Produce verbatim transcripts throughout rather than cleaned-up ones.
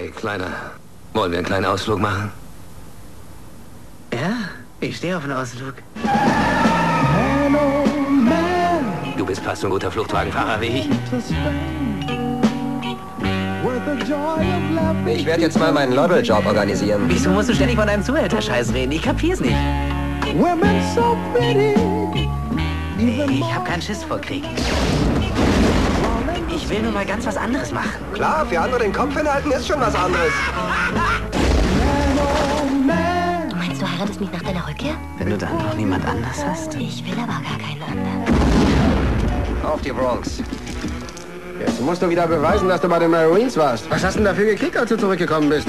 Hey, Kleiner. Wollen wir einen kleinen Ausflug machen? Ja, ich stehe auf einen Ausflug. Du bist fast so ein guter Fluchtwagenfahrer wie ich. Ich werde jetzt mal meinen Laudel-Job organisieren. Wieso musst du ständig von deinem Zuhälter-Scheiß reden? Ich kapier's nicht. Ich hab keinen Schiss vor Krieg. Ich will nur mal ganz was anderes machen. Klar, für andere den Kopf hinhalten ist schon was anderes. Du meinst, du heiratest mich nach deiner Rückkehr? Wenn du dann noch niemand anders hast. Ich will aber gar keinen anderen. Auf die Bronx. Jetzt musst du wieder beweisen, dass du bei den Marines warst. Was hast du denn dafür gekriegt, als du zurückgekommen bist?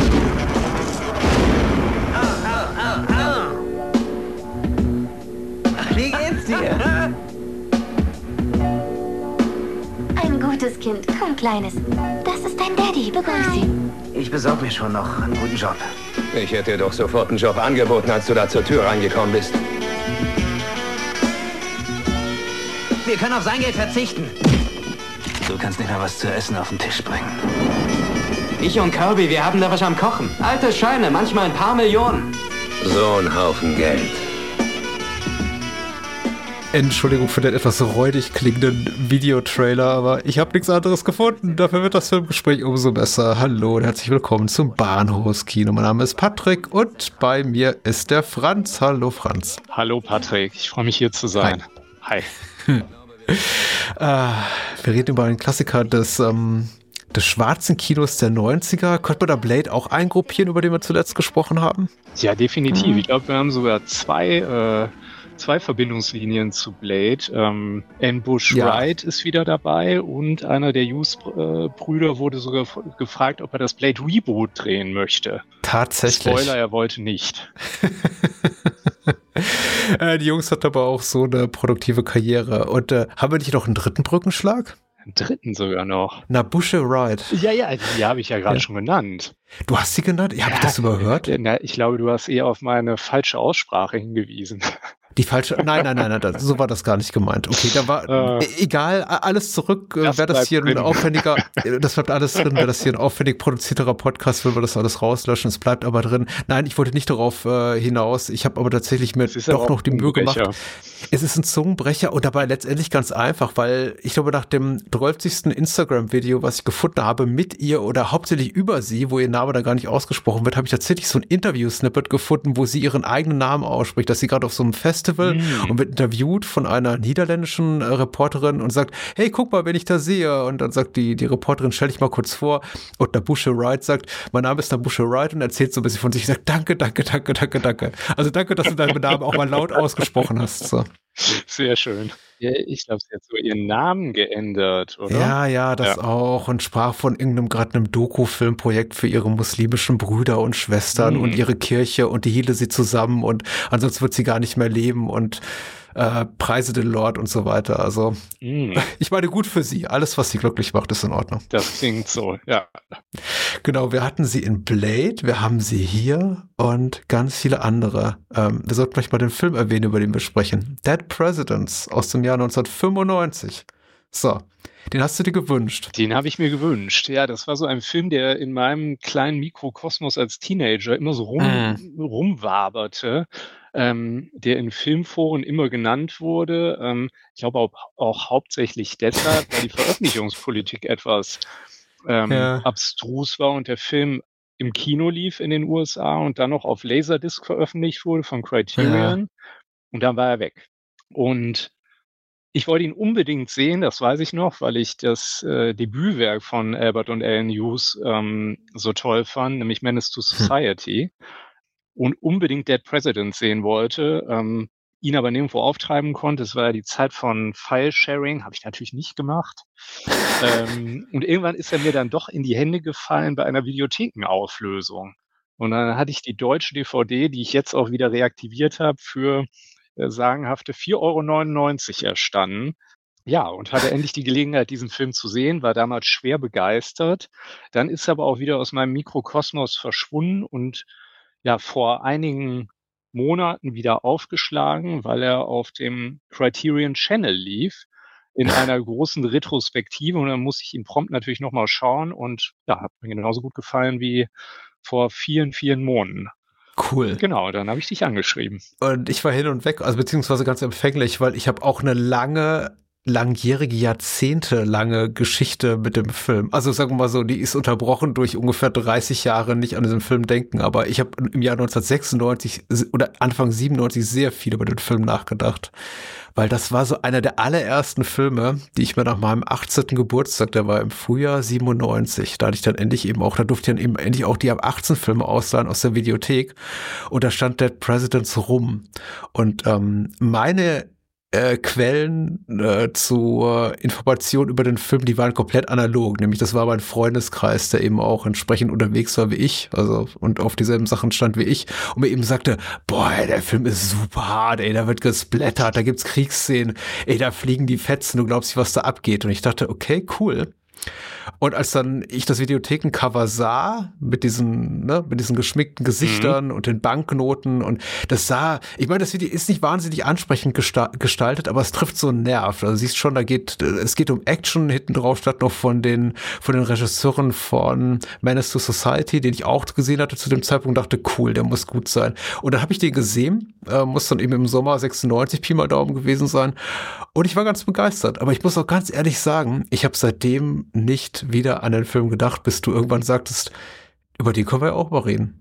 Wie geht's dir? Ein gutes Kind. Komm, Kleines. Das ist dein Daddy. Begrüß ihn. Ich besorg mir schon noch einen guten Job. Ich hätte dir doch sofort einen Job angeboten, als du da zur Tür reingekommen bist. Wir können auf sein Geld verzichten. Du kannst nicht mal was zu essen auf den Tisch bringen. Ich und Kirby, wir haben da was am Kochen. Alte Scheine, manchmal ein paar Millionen. So ein Haufen Geld. Entschuldigung für den etwas räudig klingenden Videotrailer, aber ich habe nichts anderes gefunden. Dafür wird das Filmgespräch umso besser. Hallo und herzlich willkommen zum Bahnhofskino. Mein Name ist Patrick und bei mir ist der Franz. Hallo Franz. Hallo Patrick, ich freue mich hier zu sein. Hi. Hi. äh, wir reden über einen Klassiker des, ähm, des schwarzen Kinos der neunziger. Könnte man da Blade auch eingruppieren, über den wir zuletzt gesprochen haben? Ja, definitiv. Mhm. Ich glaube, wir haben sogar zwei... Äh, Zwei Verbindungslinien zu Blade. Ähm, Ambush ja. Wright ist wieder dabei und einer der Hughes-Brüder wurde sogar f- gefragt, ob er das Blade Reboot drehen möchte. Tatsächlich. Spoiler, er wollte nicht. äh, die Jungs hatten aber auch so eine produktive Karriere. Und äh, haben wir nicht noch einen dritten Brückenschlag? Einen dritten sogar noch. Na, Bushe Wright. Ja, ja, die habe ich ja gerade ja. schon genannt. Du hast sie genannt? Ja, habe ich das überhört? Na, ich glaube, du hast eher auf meine falsche Aussprache hingewiesen. Die falsche, nein, nein, nein, nein, das, so war das gar nicht gemeint. Okay, da war, äh, egal, alles zurück, äh, wäre das hier drin. ein aufwendiger, das bleibt alles drin, wäre das hier ein aufwendig produzierterer Podcast, würden wir das alles rauslöschen, es bleibt aber drin. Nein, ich wollte nicht darauf äh, hinaus, ich habe aber tatsächlich mir doch noch die Mühe gemacht. Es ist ein Zungenbrecher und dabei letztendlich ganz einfach, weil ich glaube, nach dem dreißigsten Instagram-Video, was ich gefunden habe, mit ihr oder hauptsächlich über sie, wo ihr Name da gar nicht ausgesprochen wird, habe ich tatsächlich so ein Interview-Snippet gefunden, wo sie ihren eigenen Namen ausspricht, dass sie gerade auf so einem Festival mm. und wird interviewt von einer niederländischen äh, Reporterin und sagt, hey, guck mal, wen ich da sehe. Und dann sagt die, die Reporterin, stell dich mal kurz vor. Und Nabushe Wright sagt, mein Name ist Nabushe Wright und erzählt so ein bisschen von sich. Ich sage, danke, danke, danke, danke, danke. Also danke, dass du deinen Namen auch mal laut ausgesprochen hast. So. Sehr schön. Ja, ich glaube, sie hat so ihren Namen geändert, oder? Ja, ja, das ja. auch. Und sprach von irgendeinem, gerade einem Doku-Filmprojekt für ihre muslimischen Brüder und Schwestern mhm. und ihre Kirche und die hiele sie zusammen und ansonsten wird sie gar nicht mehr leben und äh, preise den Lord und so weiter. Also mhm. ich meine, gut für sie. Alles, was sie glücklich macht, ist in Ordnung. Das klingt so, ja. Genau, wir hatten sie in Blade, wir haben sie hier und ganz viele andere. Ähm, wir sollten vielleicht mal den Film erwähnen, über den wir sprechen. Dead Presidents aus dem Jahr neunzehnhundertfünfundneunzig. So, den hast du dir gewünscht. Den habe ich mir gewünscht. Ja, das war so ein Film, der in meinem kleinen Mikrokosmos als Teenager immer so rum, mm. rumwaberte, ähm, der in Filmforen immer genannt wurde. Ähm, ich glaube auch, auch hauptsächlich deshalb, weil die Veröffentlichungspolitik etwas ähm, ja. abstrus war und der Film im Kino lief in den U S A und dann noch auf Laserdisc veröffentlicht wurde von Criterion. Ja. Und dann war er weg. Und ich wollte ihn unbedingt sehen, das weiß ich noch, weil ich das äh, Debütwerk von Albert und Ellen Hughes ähm, so toll fand, nämlich Menace to Society. Hm. Und unbedingt Dead President sehen wollte, ähm, ihn aber nirgendwo auftreiben konnte. Es war ja die Zeit von File-Sharing, habe ich natürlich nicht gemacht. ähm, und irgendwann ist er mir dann doch in die Hände gefallen bei einer Videothekenauflösung. Und dann hatte ich die deutsche D V D, die ich jetzt auch wieder reaktiviert habe, für äh, sagenhafte vier Euro neunundneunzig erstanden. Ja, und hatte endlich die Gelegenheit, diesen Film zu sehen, war damals schwer begeistert. Dann ist er aber auch wieder aus meinem Mikrokosmos verschwunden und ja, vor einigen Monaten wieder aufgeschlagen, weil er auf dem Criterion Channel lief. in einer großen Retrospektive und dann muss ich ihn prompt natürlich nochmal schauen und ja, hat mir genauso gut gefallen wie vor vielen, vielen Monaten. Cool. Genau, dann habe ich dich angeschrieben. Und ich war hin und weg, also beziehungsweise ganz empfänglich, weil ich habe auch eine lange, langjährige, jahrzehntelange Geschichte mit dem Film. Also sagen wir mal so, die ist unterbrochen durch ungefähr dreißig Jahre nicht an diesen Film denken, aber ich habe im Jahr neunzehnhundertsechsundneunzig oder Anfang siebenundneunzig sehr viel über den Film nachgedacht. Weil das war so einer der allerersten Filme, die ich mir nach meinem achtzehnten Geburtstag, der war im Frühjahr siebenundneunzig, da hatte ich dann endlich eben auch, da durfte ich dann eben endlich auch die ab achtzehn Filme ausleihen aus der Videothek und da stand Dead Presidents rum. Und ähm, meine Äh, Quellen äh, zur Information über den Film, die waren komplett analog. Nämlich das war mein Freundeskreis, der eben auch entsprechend unterwegs war wie ich, also und auf dieselben Sachen stand wie ich und mir eben sagte, boah, ey, der Film ist super hart, ey, da wird gesplattert, da gibt's Kriegsszenen, ey, da fliegen die Fetzen, du glaubst nicht, was da abgeht. Und ich dachte, okay, cool. Und als dann ich das Videothekencover sah, mit diesen, ne, mit diesen geschminkten Gesichtern mhm. und den Banknoten und das sah, ich meine, das Video ist nicht wahnsinnig ansprechend gesta- gestaltet, aber es trifft so einen Nerv. Also siehst schon, da geht, es geht um Action, hinten drauf statt noch von den, von den Regisseuren von Menace to Society, den ich auch gesehen hatte zu dem Zeitpunkt, dachte, cool, der muss gut sein. Und dann habe ich den gesehen, äh, muss dann eben im Sommer sechsundneunzig Pi mal Daumen gewesen sein und ich war ganz begeistert. Aber ich muss auch ganz ehrlich sagen, ich habe seitdem nicht wieder an den Film gedacht, bis du irgendwann sagtest, über die können wir ja auch mal reden.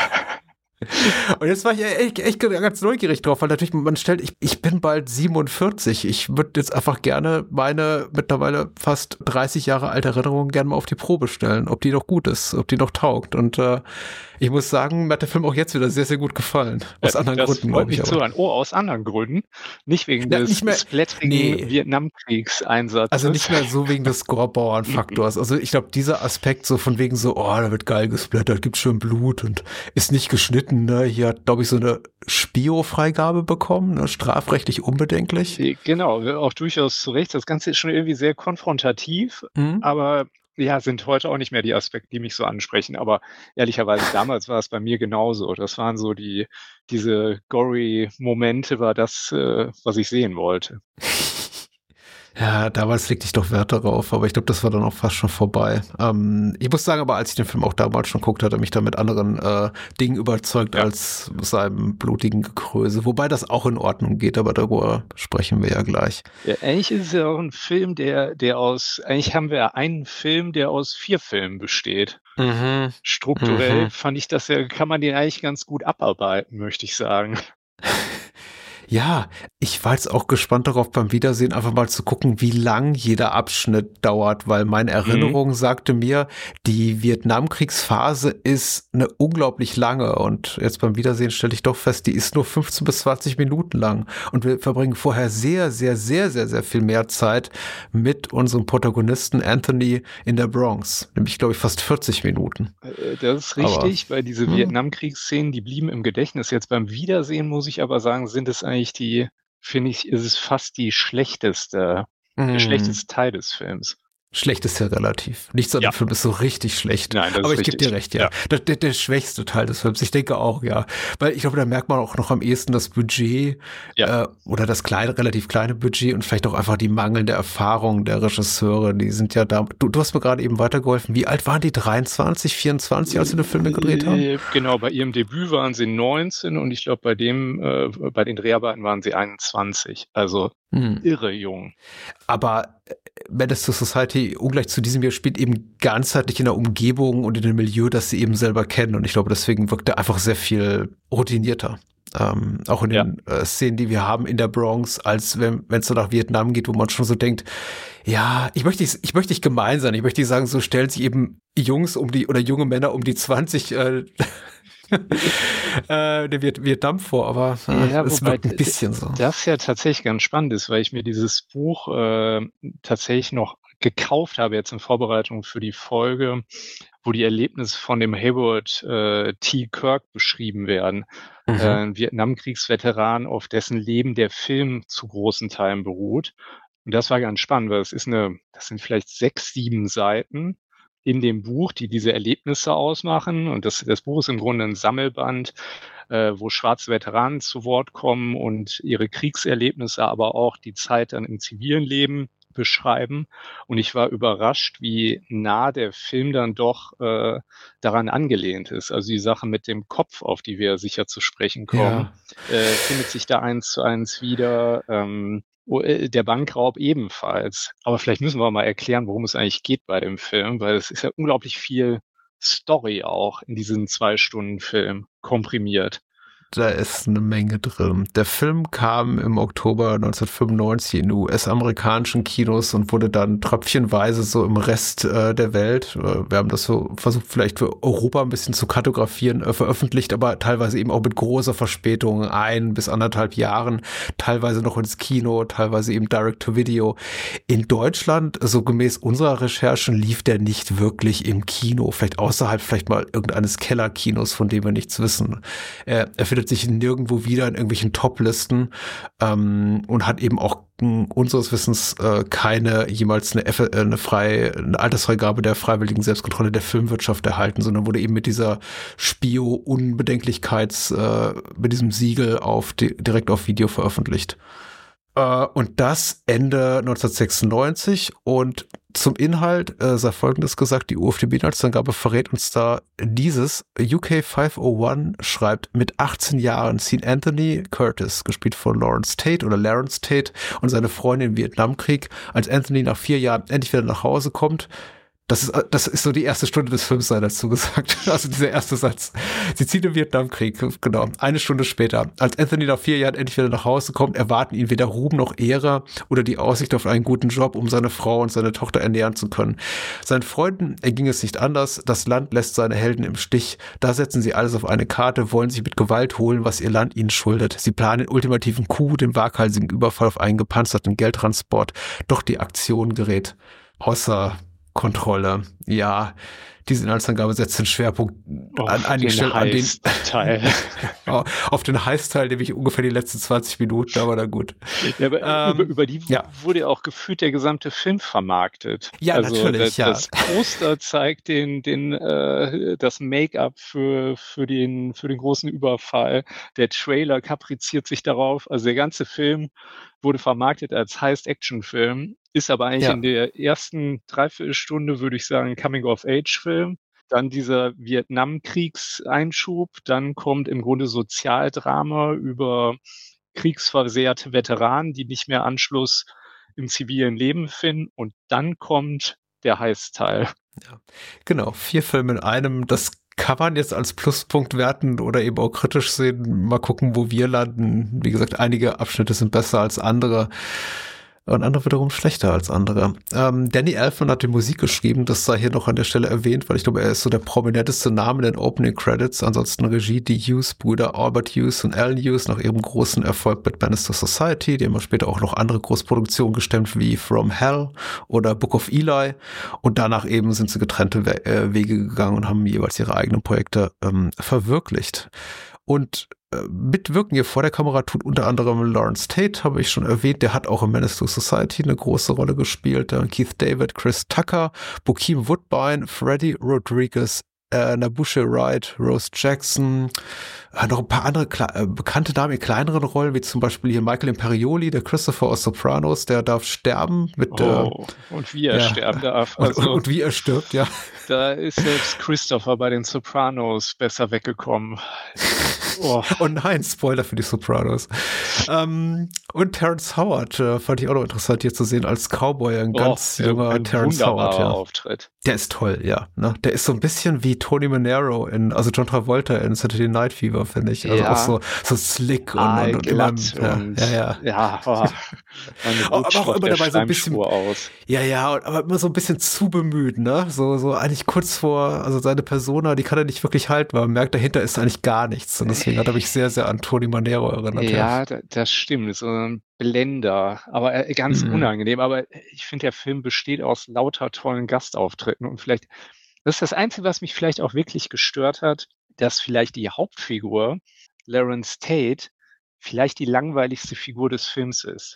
Und jetzt war ich echt, echt ganz neugierig drauf, weil natürlich man stellt, ich, ich bin bald siebenundvierzig. Ich würde jetzt einfach gerne meine mittlerweile fast dreißig Jahre alte Erinnerung gerne mal auf die Probe stellen, ob die noch gut ist, ob die noch taugt. Und äh, ich muss sagen, mir hat der Film auch jetzt wieder sehr, sehr gut gefallen. Aus ja, anderen das Gründen, glaube ich. Mich zu hören. Oh, aus anderen Gründen? Nicht wegen ja, des nicht mehr, splatterigen nee. Vietnamkriegseinsatzes? Also nicht mehr so wegen des Scorebauern-Faktors. Also ich glaube, dieser Aspekt so von wegen so, oh, da wird geil gesplattert, gibt schön Blut und ist nicht geschnitten. Ne? Hier hat, glaube ich, so eine Spio-Freigabe bekommen, ne? Strafrechtlich unbedenklich. Genau, auch durchaus zu Recht. Das Ganze ist schon irgendwie sehr konfrontativ, Mhm. aber ja, sind heute auch nicht mehr die Aspekte, die mich so ansprechen. Aber ehrlicherweise, damals war es bei mir genauso. Das waren so die, diese gory Momente, war das, äh, was ich sehen wollte. Ja, damals legte ich doch Wert darauf, aber ich glaube, das war dann auch fast schon vorbei. Ähm, ich muss sagen, aber als ich den Film auch damals schon guckte, hat er mich da mit anderen äh, Dingen überzeugt ja. als seinem blutigen Gekröse. Wobei das auch in Ordnung geht, aber darüber sprechen wir ja gleich. Ja, eigentlich ist es ja auch ein Film, der, der aus, eigentlich haben wir ja einen Film, der aus vier Filmen besteht. Mhm. Strukturell mhm. fand ich das ja, kann man den eigentlich ganz gut abarbeiten, möchte ich sagen. Ja, ich war jetzt auch gespannt darauf, beim Wiedersehen einfach mal zu gucken, wie lang jeder Abschnitt dauert, weil meine Erinnerung mhm. sagte mir, die Vietnamkriegsphase ist eine unglaublich lange und jetzt beim Wiedersehen stelle ich doch fest, die ist nur fünfzehn bis zwanzig Minuten lang und wir verbringen vorher sehr, sehr, sehr, sehr, sehr viel mehr Zeit mit unserem Protagonisten Anthony in der Bronx, nämlich glaube ich fast vierzig Minuten. Das ist richtig, aber, weil diese hm. Vietnamkriegsszenen, die blieben im Gedächtnis. Jetzt beim Wiedersehen muss ich aber sagen, sind es eigentlich die, finde ich, ist es fast die schlechteste, mm. der schlechteste Teil des Films. Schlecht ist ja relativ. Nichts an ja. dem Film ist so richtig schlecht. Nein, das aber ist ich gebe dir recht, ja. ja. Der, der, der schwächste Teil des Films, ich denke auch, ja. Weil ich glaube, da merkt man auch noch am ehesten das Budget ja. äh, oder das kleine, relativ kleine Budget und vielleicht auch einfach die mangelnde Erfahrung der Regisseure. Die sind ja da. Du, du hast mir gerade eben weitergeholfen. Wie alt waren die? dreiundzwanzig, vierundzwanzig, als sie den Film gedreht haben? Genau, bei ihrem Debüt waren sie neunzehn und ich glaube, bei dem, äh, bei den Dreharbeiten waren sie einundzwanzig. Also hm. irre jung. Aber Menace to Society, ungleich zu diesem Jahr, spielt eben ganzheitlich in der Umgebung und in dem Milieu, das sie eben selber kennen. Und ich glaube, deswegen wirkt er einfach sehr viel routinierter. Ähm, auch in den ja. äh, Szenen, die wir haben in der Bronx, als wenn es so nach Vietnam geht, wo man schon so denkt, ja, ich möchte ich möchte nicht gemein sein, ich möchte nicht sagen, so stellen sich eben Jungs um die oder junge Männer um die zwanzig äh, äh, der Vietnam vor, aber äh, ja, es wirkt ein bisschen so. Das ja tatsächlich ganz spannend ist, weil ich mir dieses Buch äh, tatsächlich noch gekauft habe, jetzt in Vorbereitung für die Folge, wo die Erlebnisse von dem Hayward äh, T. Kirk beschrieben werden. Mhm. Äh, ein Vietnamkriegsveteran, auf dessen Leben der Film zu großen Teilen beruht. Und das war ganz spannend, weil es ist eine, das sind vielleicht sechs, sieben Seiten in dem Buch, die diese Erlebnisse ausmachen. Und das, das Buch ist im Grunde ein Sammelband, äh, wo schwarze Veteranen zu Wort kommen und ihre Kriegserlebnisse, aber auch die Zeit dann im zivilen Leben beschreiben. Und ich war überrascht, wie nah der Film dann doch äh, daran angelehnt ist. Also die Sache mit dem Kopf, auf die wir sicher zu sprechen kommen, ja. äh, findet sich da eins zu eins wieder. Ähm, der Bankraub ebenfalls. Aber vielleicht müssen wir mal erklären, worum es eigentlich geht bei dem Film, weil es ist ja unglaublich viel Story auch in diesen zwei Stunden Film komprimiert. Da ist eine Menge drin. Der Film kam im Oktober neunzehnhundertfünfundneunzig in U S-amerikanischen Kinos und wurde dann tröpfchenweise so im Rest äh, der Welt, äh, wir haben das so versucht vielleicht für Europa ein bisschen zu kartografieren, äh, veröffentlicht, aber teilweise eben auch mit großer Verspätung, ein bis anderthalb Jahren, teilweise noch ins Kino, teilweise eben Direct-to-Video. In Deutschland, so gemäß unserer Recherchen, lief der nicht wirklich im Kino, vielleicht außerhalb vielleicht mal irgendeines Kellerkinos, von dem wir nichts wissen. Äh, er findet sich nirgendwo wieder in irgendwelchen Top-Listen ähm, und hat eben auch äh, unseres Wissens äh, keine jemals eine, F- eine, freie, eine Altersfreigabe der freiwilligen Selbstkontrolle der Filmwirtschaft erhalten, sondern wurde eben mit dieser Spio-Unbedenklichkeits, äh, mit diesem Siegel auf di- direkt auf Video veröffentlicht. Äh, und das Ende neunzehnhundertsechsundneunzig und zum Inhalt äh, sei Folgendes gesagt, die U F D B-Inhaltsangabe verrät uns da dieses. U K fünfhunderteins schreibt, mit achtzehn Jahren ziehen Anthony Curtis, gespielt von Lawrence Tate oder Lawrence Tate, und seine Freundin im Vietnamkrieg, als Anthony nach vier Jahren endlich wieder nach Hause kommt. Das ist, das ist so die erste Stunde des Films, sei dazu gesagt. Also dieser erste Satz. Sie zieht im Vietnamkrieg, genau. Eine Stunde später. Als Anthony nach vier Jahren endlich wieder nach Hause kommt, erwarten ihn weder Ruhm noch Ehre oder die Aussicht auf einen guten Job, um seine Frau und seine Tochter ernähren zu können. Seinen Freunden erging es nicht anders. Das Land lässt seine Helden im Stich. Da setzen sie alles auf eine Karte, wollen sich mit Gewalt holen, was ihr Land ihnen schuldet. Sie planen den ultimativen Coup, den waghalsigen Überfall auf einen gepanzerten Geldtransport. Doch die Aktion gerät außer Kontrolle. Ja, diese Inhaltsangabe setzt den Schwerpunkt auf an einigen Stellen an den Teil. auf den Heißteil, nämlich ungefähr die letzten zwanzig Minuten, aber na gut. Ja, aber ähm, über, über die ja. wurde ja auch gefühlt der gesamte Film vermarktet. Ja, also natürlich, das, ja. Das Poster zeigt den, den, äh, das Make-up für, für den, für den großen Überfall. Der Trailer kapriziert sich darauf. Also der ganze Film wurde vermarktet als Heist-Action-Film, ist aber eigentlich ja. in der ersten Dreiviertelstunde, würde ich sagen, Coming-of-Age-Film. Dann dieser Vietnamkriegseinschub, dann kommt im Grunde Sozialdrama über kriegsversehrte Veteranen, die nicht mehr Anschluss im zivilen Leben finden, und dann kommt der Heist-Teil. Ja, genau, vier Filme in einem, das kann man jetzt als Pluspunkt werten oder eben auch kritisch sehen. Mal gucken, wo wir landen. Wie gesagt, einige Abschnitte sind besser als andere und andere wiederum schlechter als andere. Ähm, Danny Elfman hat die Musik geschrieben, das sei hier noch an der Stelle erwähnt, weil ich glaube, er ist so der prominenteste Name in den Opening Credits. Ansonsten Regie die Hughes-Brüder Albert Hughes und Alan Hughes nach ihrem großen Erfolg mit Bannister Society. Die haben später auch noch andere Großproduktionen gestemmt wie From Hell oder Book of Eli. Und danach eben sind sie getrennte We- äh, Wege gegangen und haben jeweils ihre eigenen Projekte ähm, verwirklicht. Und äh, mitwirken hier vor der Kamera tut unter anderem Lawrence Tate, habe ich schon erwähnt, der hat auch in Menace to Society eine große Rolle gespielt. Dann Keith David, Chris Tucker, Bokeem Woodbine, Freddie Rodriguez, äh, Nabushe Wright, Rose Jackson, äh, noch ein paar andere Kle- äh, bekannte Damen in kleineren Rollen, wie zum Beispiel hier Michael Imperioli, der Christopher aus Sopranos, der darf sterben mit oh, äh, und wie er ja, sterben darf. Also, und, und, und wie er stirbt, ja. Da ist selbst Christopher bei den Sopranos besser weggekommen. Oh. oh nein, Spoiler für die Sopranos. ähm, und Terrence Howard äh, fand ich auch noch interessant hier zu sehen als Cowboy, ein oh, ganz junger ein Terrence Howard. Ja. Auftritt. Der ist toll, ja. Ne? Der ist so ein bisschen wie Tony Manero in, also John Travolta in Saturday Night Fever, finde ich. Also ja. auch so, so slick und, ah, und, und immer, und ja, ja, ja. ja oh, aber auch immer dabei so ein bisschen, aus. ja, ja, aber immer so ein bisschen zu bemüht, ne? So, so eigentlich kurz vor, also seine Persona, die kann er nicht wirklich halten, weil man merkt, dahinter ist eigentlich gar nichts. Und deswegen hat er mich sehr, sehr an Tony Manero erinnert. Ja, ja. Das stimmt. So ein Blender, aber ganz mhm. unangenehm. Aber ich finde, der Film besteht aus lauter tollen Gastauftritten. Und vielleicht, das ist das Einzige, was mich vielleicht auch wirklich gestört hat, dass vielleicht die Hauptfigur, Lawrence Tate, vielleicht die langweiligste Figur des Films ist.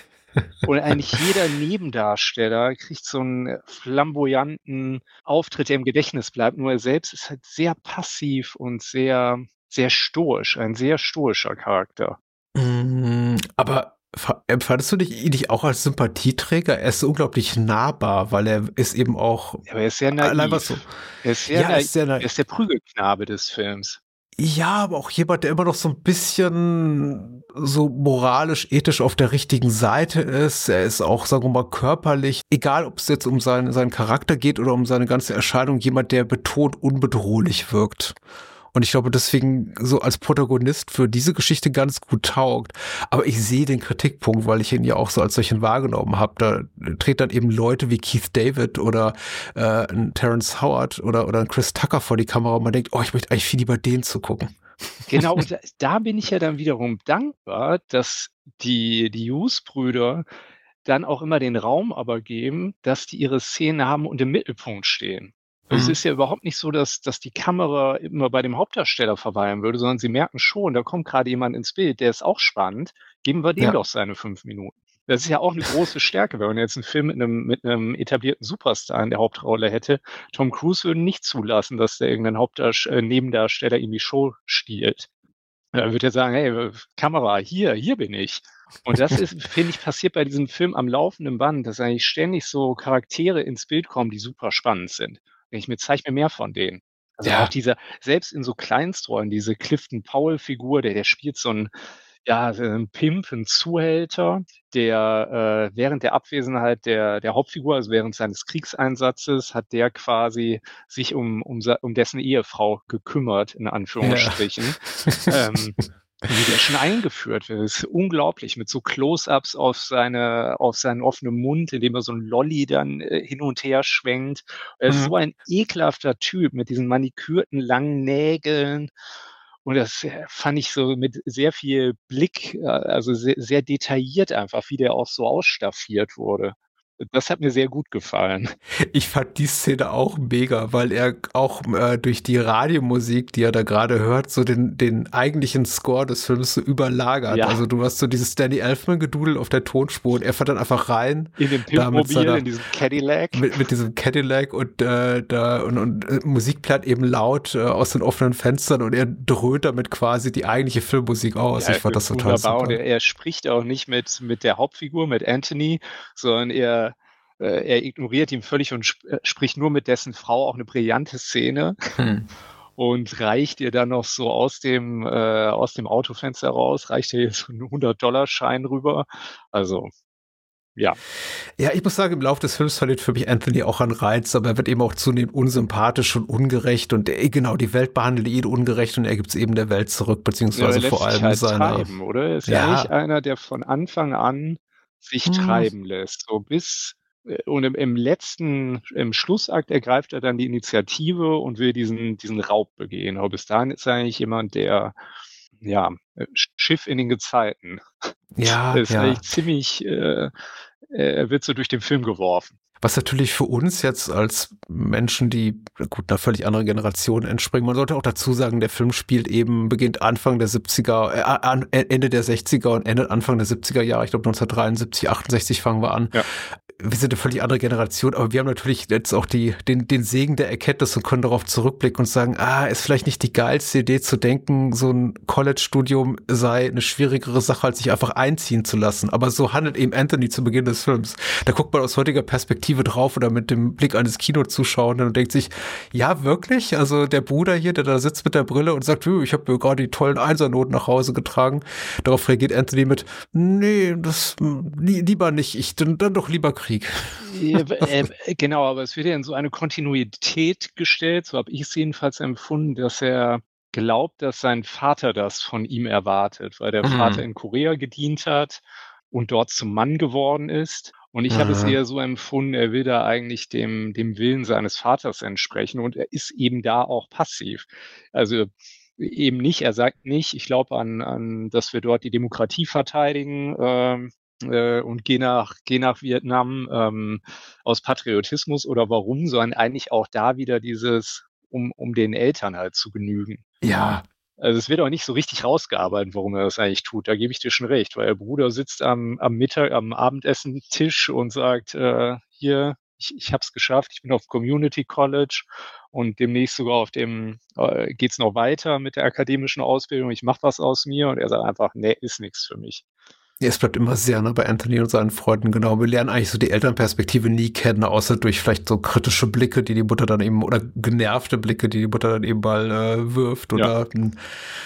Und eigentlich jeder Nebendarsteller kriegt so einen flamboyanten Auftritt, der im Gedächtnis bleibt. Nur er selbst ist halt sehr passiv und sehr, sehr stoisch, ein sehr stoischer Charakter. Aber Empfandest du dich, dich auch als Sympathieträger? Er ist so unglaublich nahbar, weil er ist eben auch. Ja, aber er ist sehr naiv. So, er ist sehr, ja, naiv. Ist sehr naiv. Er ist der Prügelknabe des Films. Ja, aber auch jemand, der immer noch so ein bisschen so moralisch, ethisch auf der richtigen Seite ist. Er ist auch, sagen wir mal, körperlich, egal ob es jetzt um seinen, seinen Charakter geht oder um seine ganze Erscheinung, jemand, der betont unbedrohlich wirkt. Und ich glaube, deswegen so als Protagonist für diese Geschichte ganz gut taugt. Aber ich sehe den Kritikpunkt, weil ich ihn ja auch so als solchen wahrgenommen habe. Da treten dann eben Leute wie Keith David oder äh, ein Terrence Howard oder, oder ein Chris Tucker vor die Kamera und man denkt, oh, ich möchte eigentlich viel lieber den zu gucken. Genau, und da, da bin ich ja dann wiederum dankbar, dass die, die Hughes-Brüder dann auch immer den Raum aber geben, dass die ihre Szenen haben und im Mittelpunkt stehen. Also mhm. Es ist ja überhaupt nicht so, dass, dass die Kamera immer bei dem Hauptdarsteller verweilen würde, sondern sie merken schon, da kommt gerade jemand ins Bild, der ist auch spannend, geben wir dem ja. doch seine fünf Minuten. Das ist ja auch eine große Stärke, wenn man jetzt einen Film mit einem, mit einem etablierten Superstar in der Hauptrolle hätte. Tom Cruise würde nicht zulassen, dass der irgendein Hauptdarsteller, äh, Nebendarsteller ihm die Show stiehlt. Er würde ja sagen, hey, Kamera, hier, hier bin ich. Und das ist, finde ich, passiert bei diesem Film am laufenden Band, dass eigentlich ständig so Charaktere ins Bild kommen, die super spannend sind. Ich mir zeig mir mehr von denen. Also ja. auch dieser, selbst in so Kleinstrollen, diese Clifton Powell-Figur, der, der spielt so ein, ja, ein Pimp, ein Zuhälter, der äh, während der Abwesenheit der, der Hauptfigur, also während seines Kriegseinsatzes, hat der quasi sich um, um, um dessen Ehefrau gekümmert, in Anführungsstrichen. Ja. ähm, wie der schon eingeführt wird. Das ist unglaublich, mit so Close-Ups auf seine, auf seinen offenen Mund, indem er so ein Lolli dann äh, hin und her schwenkt. Er ist mhm. so ein ekelhafter Typ mit diesen manikürten langen Nägeln. Und das fand ich so mit sehr viel Blick, also sehr, sehr detailliert einfach, wie der auch so ausstaffiert wurde. Das hat mir sehr gut gefallen. Ich fand die Szene auch mega, weil er auch äh, durch die Radiomusik, die er da gerade hört, so den, den eigentlichen Score des Films so überlagert. Ja. Also du hast so dieses Danny Elfman-Gedudel auf der Tonspur und er fährt dann einfach rein. In dem Pimpmobil, in diesem Cadillac. Mit, mit diesem Cadillac und, äh, da, und, und äh, Musik plärt eben laut äh, aus den offenen Fenstern und er dröhnt damit quasi die eigentliche Filmmusik aus. Ja, ich fand das total super. Und er, er spricht auch nicht mit, mit der Hauptfigur, mit Anthony, sondern er Er ignoriert ihn völlig und sp- spricht nur mit dessen Frau, auch eine brillante Szene. Hm. Und reicht ihr dann noch so aus dem, äh, aus dem Autofenster raus, reicht ihr jetzt einen hundert-Dollar-Schein rüber. Also, ja. Ja, ich muss sagen, im Laufe des Films verliert für mich Anthony auch an Reiz, aber er wird eben auch zunehmend unsympathisch und ungerecht und äh, genau, die Welt behandelt ihn ungerecht und er gibt es eben der Welt zurück, beziehungsweise ja, vor allem halt seiner... Treiben, oder? Er ist ja. ja nicht einer, der von Anfang an sich hm. treiben lässt. So bis Und im, im letzten, im Schlussakt ergreift er dann die Initiative und will diesen, diesen Raub begehen. Aber bis dahin ist er eigentlich jemand, der, ja, Schiff in den Gezeiten. Ja, ist ja. eigentlich ziemlich, äh, er wird so durch den Film geworfen. Was natürlich für uns jetzt als Menschen, die gut einer völlig anderen Generation entspringen, man sollte auch dazu sagen, der Film spielt eben, beginnt Anfang der siebziger, äh, Ende der sechziger und endet Anfang der siebziger Jahre. Ich glaube neunzehnhundertdreiundsiebzig, achtundsechzig fangen wir an. Ja. Wir sind eine völlig andere Generation, aber wir haben natürlich jetzt auch die, den, den Segen der Erkenntnis und können darauf zurückblicken und sagen, ah, ist vielleicht nicht die geilste Idee zu denken, so ein College-Studium sei eine schwierigere Sache, als sich einfach einziehen zu lassen. Aber so handelt eben Anthony zu Beginn des Films. Da guckt man aus heutiger Perspektive drauf oder mit dem Blick eines Kinozuschauenden und denkt sich, ja, wirklich? Also der Bruder hier, der da sitzt mit der Brille und sagt, ich habe mir gerade die tollen Einsernoten nach Hause getragen. Darauf reagiert Anthony mit, nee, das lieber nicht, ich dann, dann doch lieber Krieg. Ja, äh, genau, aber es wird ja in so eine Kontinuität gestellt, so habe ich es jedenfalls empfunden, dass er glaubt, dass sein Vater das von ihm erwartet, weil der mhm. Vater in Korea gedient hat und dort zum Mann geworden ist. Und ich mhm. habe es eher so empfunden, er will da eigentlich dem, dem Willen seines Vaters entsprechen und er ist eben da auch passiv. Also eben nicht, er sagt nicht, ich glaube an, an, dass wir dort die Demokratie verteidigen, ähm, und geh nach, geh nach Vietnam ähm, aus Patriotismus oder warum, sondern eigentlich auch da wieder dieses, um, um den Eltern halt zu genügen. Ja. Also es wird auch nicht so richtig rausgearbeitet, warum er das eigentlich tut. Da gebe ich dir schon recht, weil der Bruder sitzt am, am Mittag, am Abendessentisch und sagt, äh, hier, ich, ich habe es geschafft, ich bin auf Community College und demnächst sogar auf dem, äh, geht's noch weiter mit der akademischen Ausbildung, ich mache was aus mir und er sagt einfach, nee, ist nichts für mich. Ja, es bleibt immer sehr nah bei Anthony und seinen Freunden, genau. Wir lernen eigentlich so die Elternperspektive nie kennen, außer durch vielleicht so kritische Blicke, die die Mutter dann eben, oder genervte Blicke, die die Mutter dann eben mal äh, wirft oder ja. ein,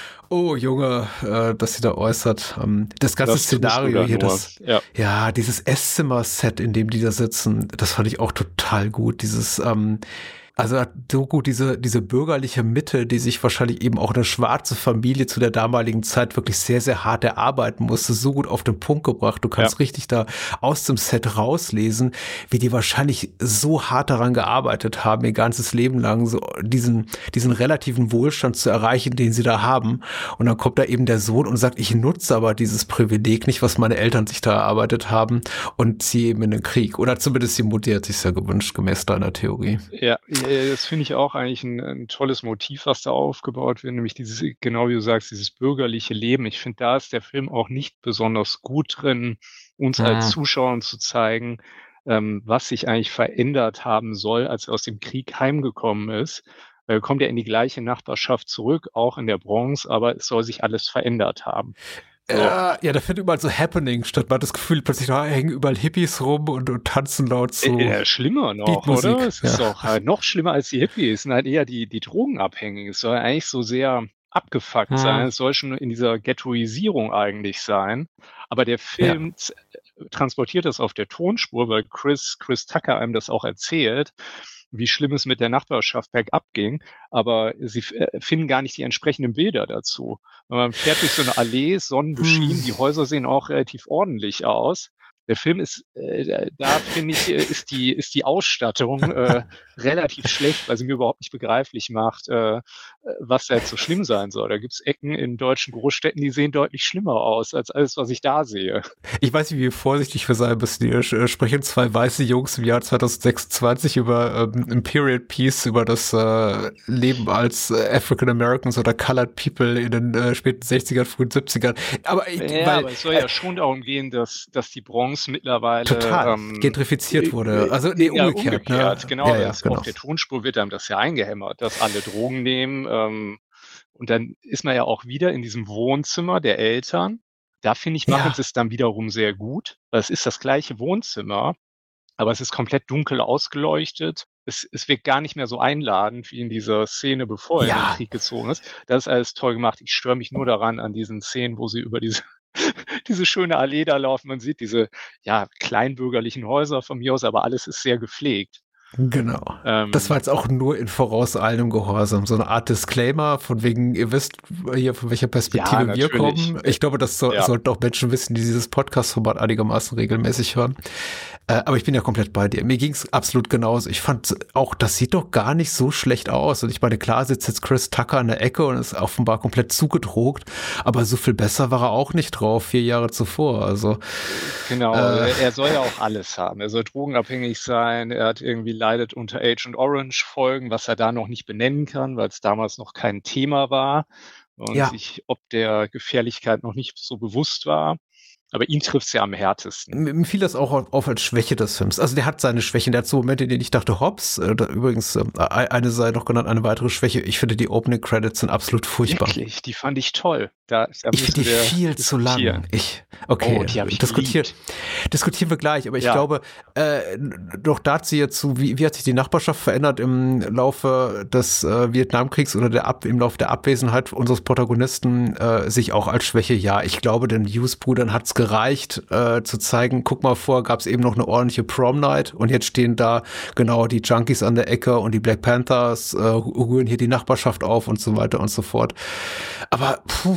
oh Junge, äh, das sie da äußert. Ähm, das ganze das Szenario hier, das, ja. ja, dieses Esszimmer-Set, in dem die da sitzen, das fand ich auch total gut. Dieses, ähm, also so gut diese diese bürgerliche Mitte, die sich wahrscheinlich eben auch eine schwarze Familie zu der damaligen Zeit wirklich sehr, sehr hart erarbeiten musste, so gut auf den Punkt gebracht. Du kannst ja. richtig da aus dem Set rauslesen, wie die wahrscheinlich so hart daran gearbeitet haben, ihr ganzes Leben lang so diesen diesen relativen Wohlstand zu erreichen, den sie da haben. Und dann kommt da eben der Sohn und sagt, ich nutze aber dieses Privileg nicht, was meine Eltern sich da erarbeitet haben, und ziehe eben in den Krieg. Oder zumindest die Mutti hat sich ja gewünscht, gemäß deiner Theorie. Ja, das finde ich auch eigentlich ein, ein tolles Motiv, was da aufgebaut wird, nämlich dieses, genau wie du sagst, dieses bürgerliche Leben. Ich finde, da ist der Film auch nicht besonders gut drin, uns ja. als Zuschauern zu zeigen, ähm, was sich eigentlich verändert haben soll, als er aus dem Krieg heimgekommen ist. Weil er kommt ja in die gleiche Nachbarschaft zurück, auch in der Bronx, aber es soll sich alles verändert haben. So. Ja, ja, da findet überall so Happening statt. Man hat das Gefühl, plötzlich da hängen überall Hippies rum und, und tanzen laut so. Ja, schlimmer noch, oder? Es ja. ist doch halt noch schlimmer als die Hippies. Es sind halt eher die, die Drogenabhängigen. Es soll eigentlich so sehr abgefuckt hm. sein. Es soll schon in dieser Ghettoisierung eigentlich sein. Aber der Film ja. transportiert das auf der Tonspur, weil Chris, Chris Tucker einem das auch erzählt, wie schlimm es mit der Nachbarschaft bergab ging, aber sie äh, finden gar nicht die entsprechenden Bilder dazu. Man fährt durch so eine Allee, sonnenbeschienen, die Häuser sehen auch relativ ordentlich aus. Der Film ist, äh, da finde ich, ist die, ist die Ausstattung äh, relativ schlecht, weil sie mir überhaupt nicht begreiflich macht, äh, was da jetzt so schlimm sein soll. Da gibt es Ecken in deutschen Großstädten, die sehen deutlich schlimmer aus, als alles, was ich da sehe. Ich weiß nicht, wie vorsichtig wir sein müssen. Hier sprechen zwei weiße Jungs im Jahr zwanzig sechsundzwanzig über ähm, ein Period Piece, über das äh, Leben als äh, African Americans oder Colored People in den äh, späten sechzigern, frühen siebzigern. Aber, ich, ja, weil, aber es soll ja äh, schon darum gehen, dass, dass die Bronx mittlerweile total ähm, gentrifiziert wurde. Also nee, ja, umgekehrt. umgekehrt Ne? Genau, ja, ja, genau. Auf der Tonspur wird einem das ja eingehämmert, dass alle Drogen nehmen. Ähm, und dann ist man ja auch wieder in diesem Wohnzimmer der Eltern. Da finde ich, machen ja. sie es dann wiederum sehr gut. Weil es ist das gleiche Wohnzimmer, aber es ist komplett dunkel ausgeleuchtet. Es, es wirkt gar nicht mehr so einladend wie in dieser Szene, bevor er ja. in den Krieg gezogen ist. Das ist alles toll gemacht. Ich störe mich nur daran, an diesen Szenen, wo sie über diese diese schöne Allee da laufen. Man sieht diese ja kleinbürgerlichen Häuser von mir aus, aber alles ist sehr gepflegt. Genau. Ähm, das war jetzt auch nur in vorauseilendem Gehorsam. So eine Art Disclaimer, von wegen, ihr wisst hier, von welcher Perspektive ja, wir kommen. Ich glaube, das so, ja. sollten auch Menschen wissen, die dieses Podcast-Format einigermaßen regelmäßig hören. Äh, aber ich bin ja komplett bei dir. Mir ging es absolut genauso. Ich fand auch, das sieht doch gar nicht so schlecht aus. Und ich meine, klar sitzt jetzt Chris Tucker in der Ecke und ist offenbar komplett zugedrogt, aber so viel besser war er auch nicht drauf, vier Jahre zuvor. Also Genau, äh, er soll ja auch alles haben. Er soll drogenabhängig sein, er hat irgendwie leidet unter Agent Orange Folgen, was er da noch nicht benennen kann, weil es damals noch kein Thema war und ja. sich ob der Gefährlichkeit noch nicht so bewusst war. Aber ihn trifft es ja am härtesten. Mir fiel das auch auf als Schwäche des Films. Also der hat seine Schwächen. Der hat so Momente, in denen ich dachte, hops, äh, übrigens, äh, eine sei noch genannt, eine weitere Schwäche. Ich finde, die Opening Credits sind absolut furchtbar. Wirklich, die fand ich toll. Da, da ich finde die viel zu lang. Ich, okay, oh, die habe ich diskutiert, diskutieren wir gleich. Aber ich ja. glaube, äh, doch dazu jetzt, wie, wie hat sich die Nachbarschaft verändert im Laufe des äh, Vietnamkriegs oder der Ab, im Laufe der Abwesenheit unseres Protagonisten, äh, sich auch als Schwäche? Ja, ich glaube, den Hughes-Brüdern hat's gereicht, äh, zu zeigen, guck mal vor, gab es eben noch eine ordentliche Prom-Night und jetzt stehen da genau die Junkies an der Ecke und die Black Panthers äh, rühren hier die Nachbarschaft auf und so weiter und so fort. Aber puh,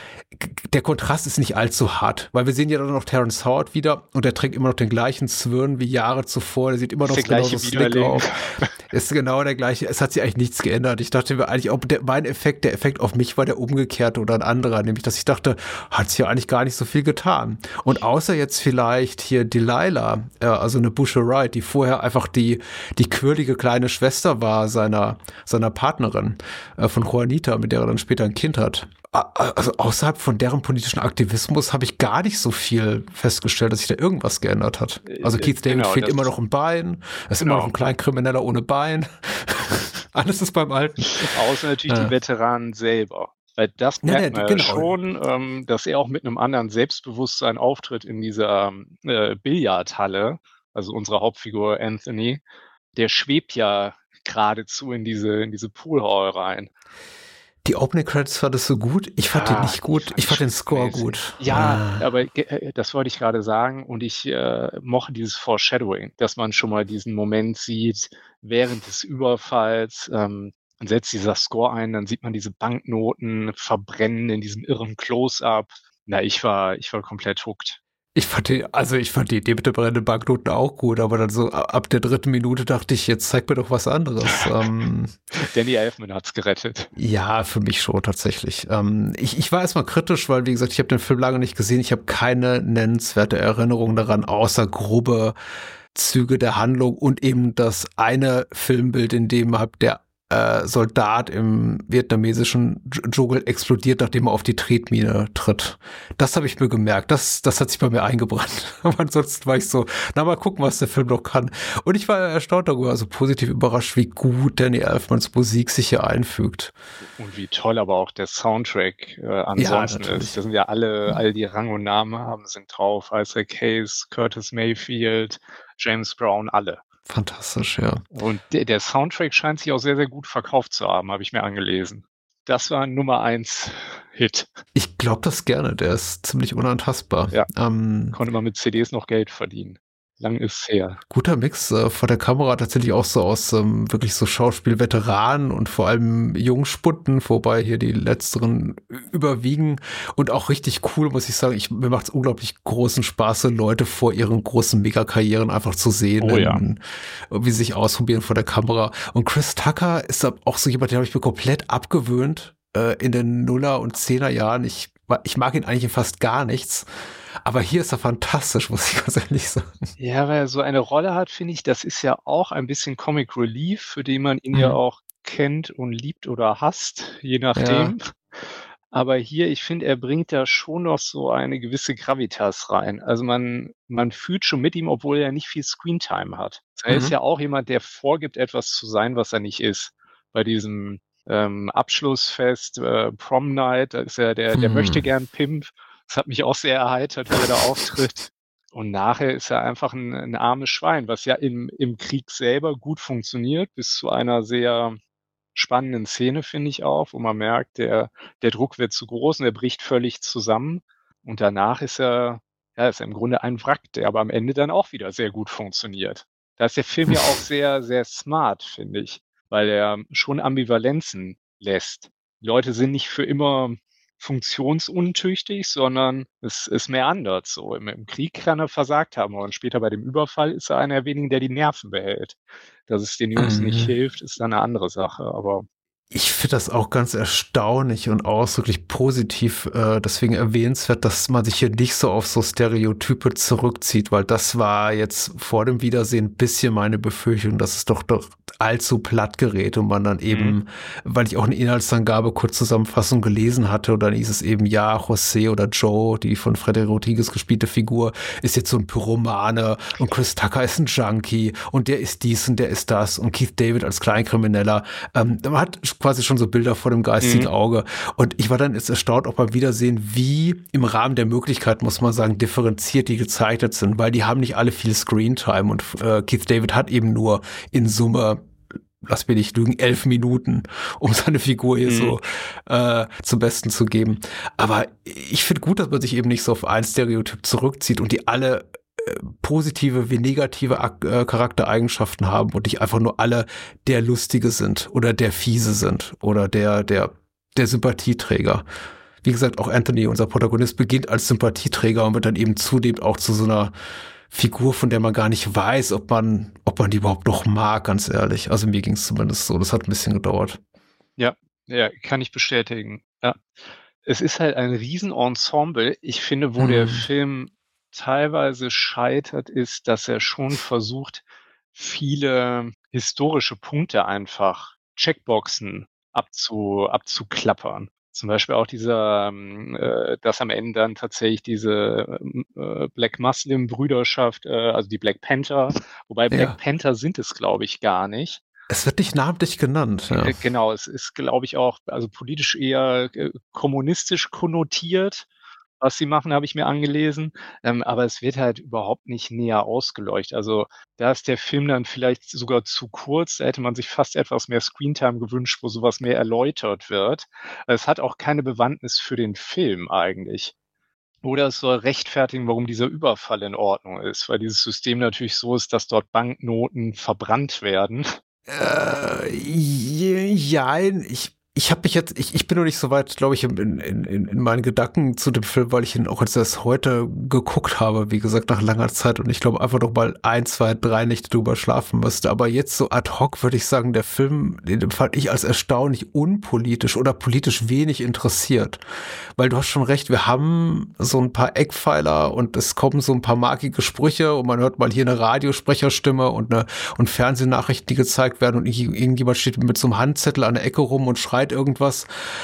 der Kontrast ist nicht allzu hart, weil wir sehen ja dann noch Terrence Howard wieder und der trägt immer noch den gleichen Zwirn wie Jahre zuvor, der sieht immer noch genauso slick aus. Ist genau der gleiche, es hat sich eigentlich nichts geändert. Ich dachte mir eigentlich, ob der, mein Effekt, der Effekt auf mich war der umgekehrte oder ein anderer, nämlich, dass ich dachte, hat sich ja eigentlich gar nicht so viel getan. Und außer jetzt vielleicht hier Delilah, äh, also eine Busher Wright, die vorher einfach die, die quirlige kleine Schwester war seiner, seiner Partnerin, äh, von Juanita, mit der er dann später ein Kind hat. Also außerhalb von deren politischen Aktivismus habe ich gar nicht so viel festgestellt, dass sich da irgendwas geändert hat. Also Keith David genau, fehlt immer noch ein Bein, er ist genau. immer noch ein Kleinkrimineller ohne Bein. Alles ist beim Alten. Außer natürlich äh. die Veteranen selber. Weil das merkt nee, man genau. schon, ähm, dass er auch mit einem anderen Selbstbewusstsein auftritt in dieser äh, Billardhalle, also unsere Hauptfigur Anthony, der schwebt ja geradezu in diese, in diese Poolhall rein. Die Opening Credits fand es so gut. Ich fand ja, den nicht gut. Ich fand den Score gut. Ja, ah. aber das wollte ich gerade sagen. Und ich äh, mochte dieses Foreshadowing, dass man schon mal diesen Moment sieht während des Überfalls. Ähm, dann setzt dieser Score ein, dann sieht man diese Banknoten verbrennen in diesem irren Close-Up. Na, ich war, ich war komplett hooked. Ich fand die, also ich fand die Idee mit den brennenden Banknoten auch gut, aber dann so ab der dritten Minute dachte ich, jetzt zeig mir doch was anderes. ähm, Danny Elfman hat's gerettet. Ja, für mich schon tatsächlich. Ähm, ich, ich war erstmal kritisch, weil wie gesagt, ich habe den Film lange nicht gesehen. Ich habe keine nennenswerte Erinnerung daran, außer grobe Züge der Handlung und eben das eine Filmbild, in dem halt der Äh, Soldat im vietnamesischen Dschungel explodiert, nachdem er auf die Tretmine tritt. Das habe ich mir gemerkt. Das, das hat sich bei mir eingebrannt. Aber ansonsten war ich so, na mal gucken, was der Film noch kann. Und ich war erstaunt darüber, also positiv überrascht, wie gut Danny Elfmans Musik sich hier einfügt. Und wie toll aber auch der Soundtrack äh, ansonsten ja, ist. Da sind ja alle, all die Rang und Namen haben, sind drauf. Isaac Hayes, Curtis Mayfield, James Brown, alle. Fantastisch, ja. Und der, der Soundtrack scheint sich auch sehr, sehr gut verkauft zu haben, habe ich mir angelesen. Das war ein Nummer eins Hit. Ich glaube das gerne, der ist ziemlich unantastbar. Ja, ähm, konnte man mit C Ds noch Geld verdienen. Lang ist her. Guter Mix äh, vor der Kamera, tatsächlich auch so aus ähm, wirklich so Schauspielveteranen und vor allem Jungspunden, wobei hier die letzteren überwiegen und auch richtig cool, muss ich sagen. Ich, mir macht es unglaublich großen Spaß, Leute vor ihren großen Megakarrieren einfach zu sehen, oh, ja. in, wie sie sich ausprobieren vor der Kamera. Und Chris Tucker ist auch so jemand, den habe ich mir komplett abgewöhnt äh, in den Nuller- und Zehner Jahren. Ich, ich mag ihn eigentlich in fast gar nichts. Aber hier ist er fantastisch, muss ich ganz ehrlich sagen. Ja, weil er so eine Rolle hat, finde ich, das ist ja auch ein bisschen Comic Relief, für den man ihn mhm. ja auch kennt und liebt oder hasst, je nachdem. Ja. Aber hier, ich finde, er bringt da schon noch so eine gewisse Gravitas rein. Also man, man fühlt schon mit ihm, obwohl er nicht viel Screentime hat. Er mhm. ist ja auch jemand, der vorgibt, etwas zu sein, was er nicht ist. Bei diesem ähm, Abschlussfest, äh, Prom Night, da ist er der, der mhm. möchte gern Pimp. Das hat mich auch sehr erheitert, wie er da auftritt. Und nachher ist er einfach ein, ein armes Schwein, was ja im, im Krieg selber gut funktioniert, bis zu einer sehr spannenden Szene, finde ich auch, wo man merkt, der, der Druck wird zu groß und er bricht völlig zusammen. Und danach ist er, ja, ist er im Grunde ein Wrack, der aber am Ende dann auch wieder sehr gut funktioniert. Da ist der Film ja auch sehr, sehr smart, finde ich, weil er schon Ambivalenzen lässt. Die Leute sind nicht für immer funktionsuntüchtig, sondern es ist mehr anders. So im, im Krieg kann er versagt haben und später bei dem Überfall ist er einer der wenigen, der die Nerven behält. Dass es den Jungs mhm. nicht hilft, ist dann eine andere Sache, aber ich finde das auch ganz erstaunlich und ausdrücklich positiv, äh, deswegen erwähnenswert, dass man sich hier nicht so auf so Stereotype zurückzieht, weil das war jetzt vor dem Wiedersehen ein bisschen meine Befürchtung, dass es doch doch allzu platt gerät und man dann eben, mhm. weil ich auch eine Inhaltsangabe, Kurzzusammenfassung gelesen hatte und dann hieß es eben, ja, José oder Joe, die von Frederick Rodriguez gespielte Figur, ist jetzt so ein Pyromane und Chris Tucker ist ein Junkie und der ist dies und der ist das und Keith David als Kleinkrimineller. Ähm, man hat quasi schon so Bilder vor dem geistigen mhm. Auge. Und ich war dann jetzt erstaunt auch beim Wiedersehen, wie im Rahmen der Möglichkeit, muss man sagen, differenziert die gezeichnet sind, weil die haben nicht alle viel Screentime und äh, Keith David hat eben nur in Summe, lass mich nicht lügen, elf Minuten, um seine Figur hier mhm. so äh, zum Besten zu geben. Aber ich finde gut, dass man sich eben nicht so auf ein Stereotyp zurückzieht und die alle positive wie negative äh, Charaktereigenschaften haben und nicht einfach nur alle der Lustige sind oder der Fiese sind oder der der der Sympathieträger. Wie gesagt, auch Anthony, unser Protagonist, beginnt als Sympathieträger und wird dann eben zudem auch zu so einer Figur, von der man gar nicht weiß, ob man ob man die überhaupt noch mag, ganz ehrlich. Also mir ging es zumindest so. Das hat ein bisschen gedauert. Ja, ja, kann ich bestätigen. Ja. Es ist halt ein Riesenensemble. Ich finde, wo hm. der Film teilweise scheitert, ist, dass er schon versucht, viele historische Punkte einfach, Checkboxen abzu, abzuklappern. Zum Beispiel auch dieser, äh, dass am Ende dann tatsächlich diese äh, Black Muslim Brüderschaft, äh, also die Black Panther, wobei Black ja. Panther sind es, glaube ich, gar nicht, Es wird nicht namentlich genannt. Ja. Genau, es ist, glaube ich, auch also politisch eher äh, kommunistisch konnotiert. Was sie machen, habe ich mir angelesen, ähm, aber es wird halt überhaupt nicht näher ausgeleuchtet. Also da ist der Film dann vielleicht sogar zu kurz, da hätte man sich fast etwas mehr Screentime gewünscht, wo sowas mehr erläutert wird. Es hat auch keine Bewandtnis für den Film eigentlich. Oder es soll rechtfertigen, warum dieser Überfall in Ordnung ist, weil dieses System natürlich so ist, dass dort Banknoten verbrannt werden. Äh, ja, ich Ich habe mich jetzt, ich, ich bin noch nicht so weit, glaube ich, in, in, in meinen Gedanken zu dem Film, weil ich ihn auch jetzt erst heute geguckt habe, wie gesagt, nach langer Zeit und ich glaube einfach noch mal ein, zwei, drei Nächte drüber schlafen müsste. Aber jetzt so ad hoc würde ich sagen, der Film, den fand ich als erstaunlich unpolitisch oder politisch wenig interessiert. Weil du hast schon recht, wir haben so ein paar Eckpfeiler und es kommen so ein paar markige Sprüche und man hört mal hier eine Radiosprecherstimme und eine und Fernsehnachrichten, die gezeigt werden und irgendjemand steht mit so einem Handzettel an der Ecke rum und schreit irgendwas.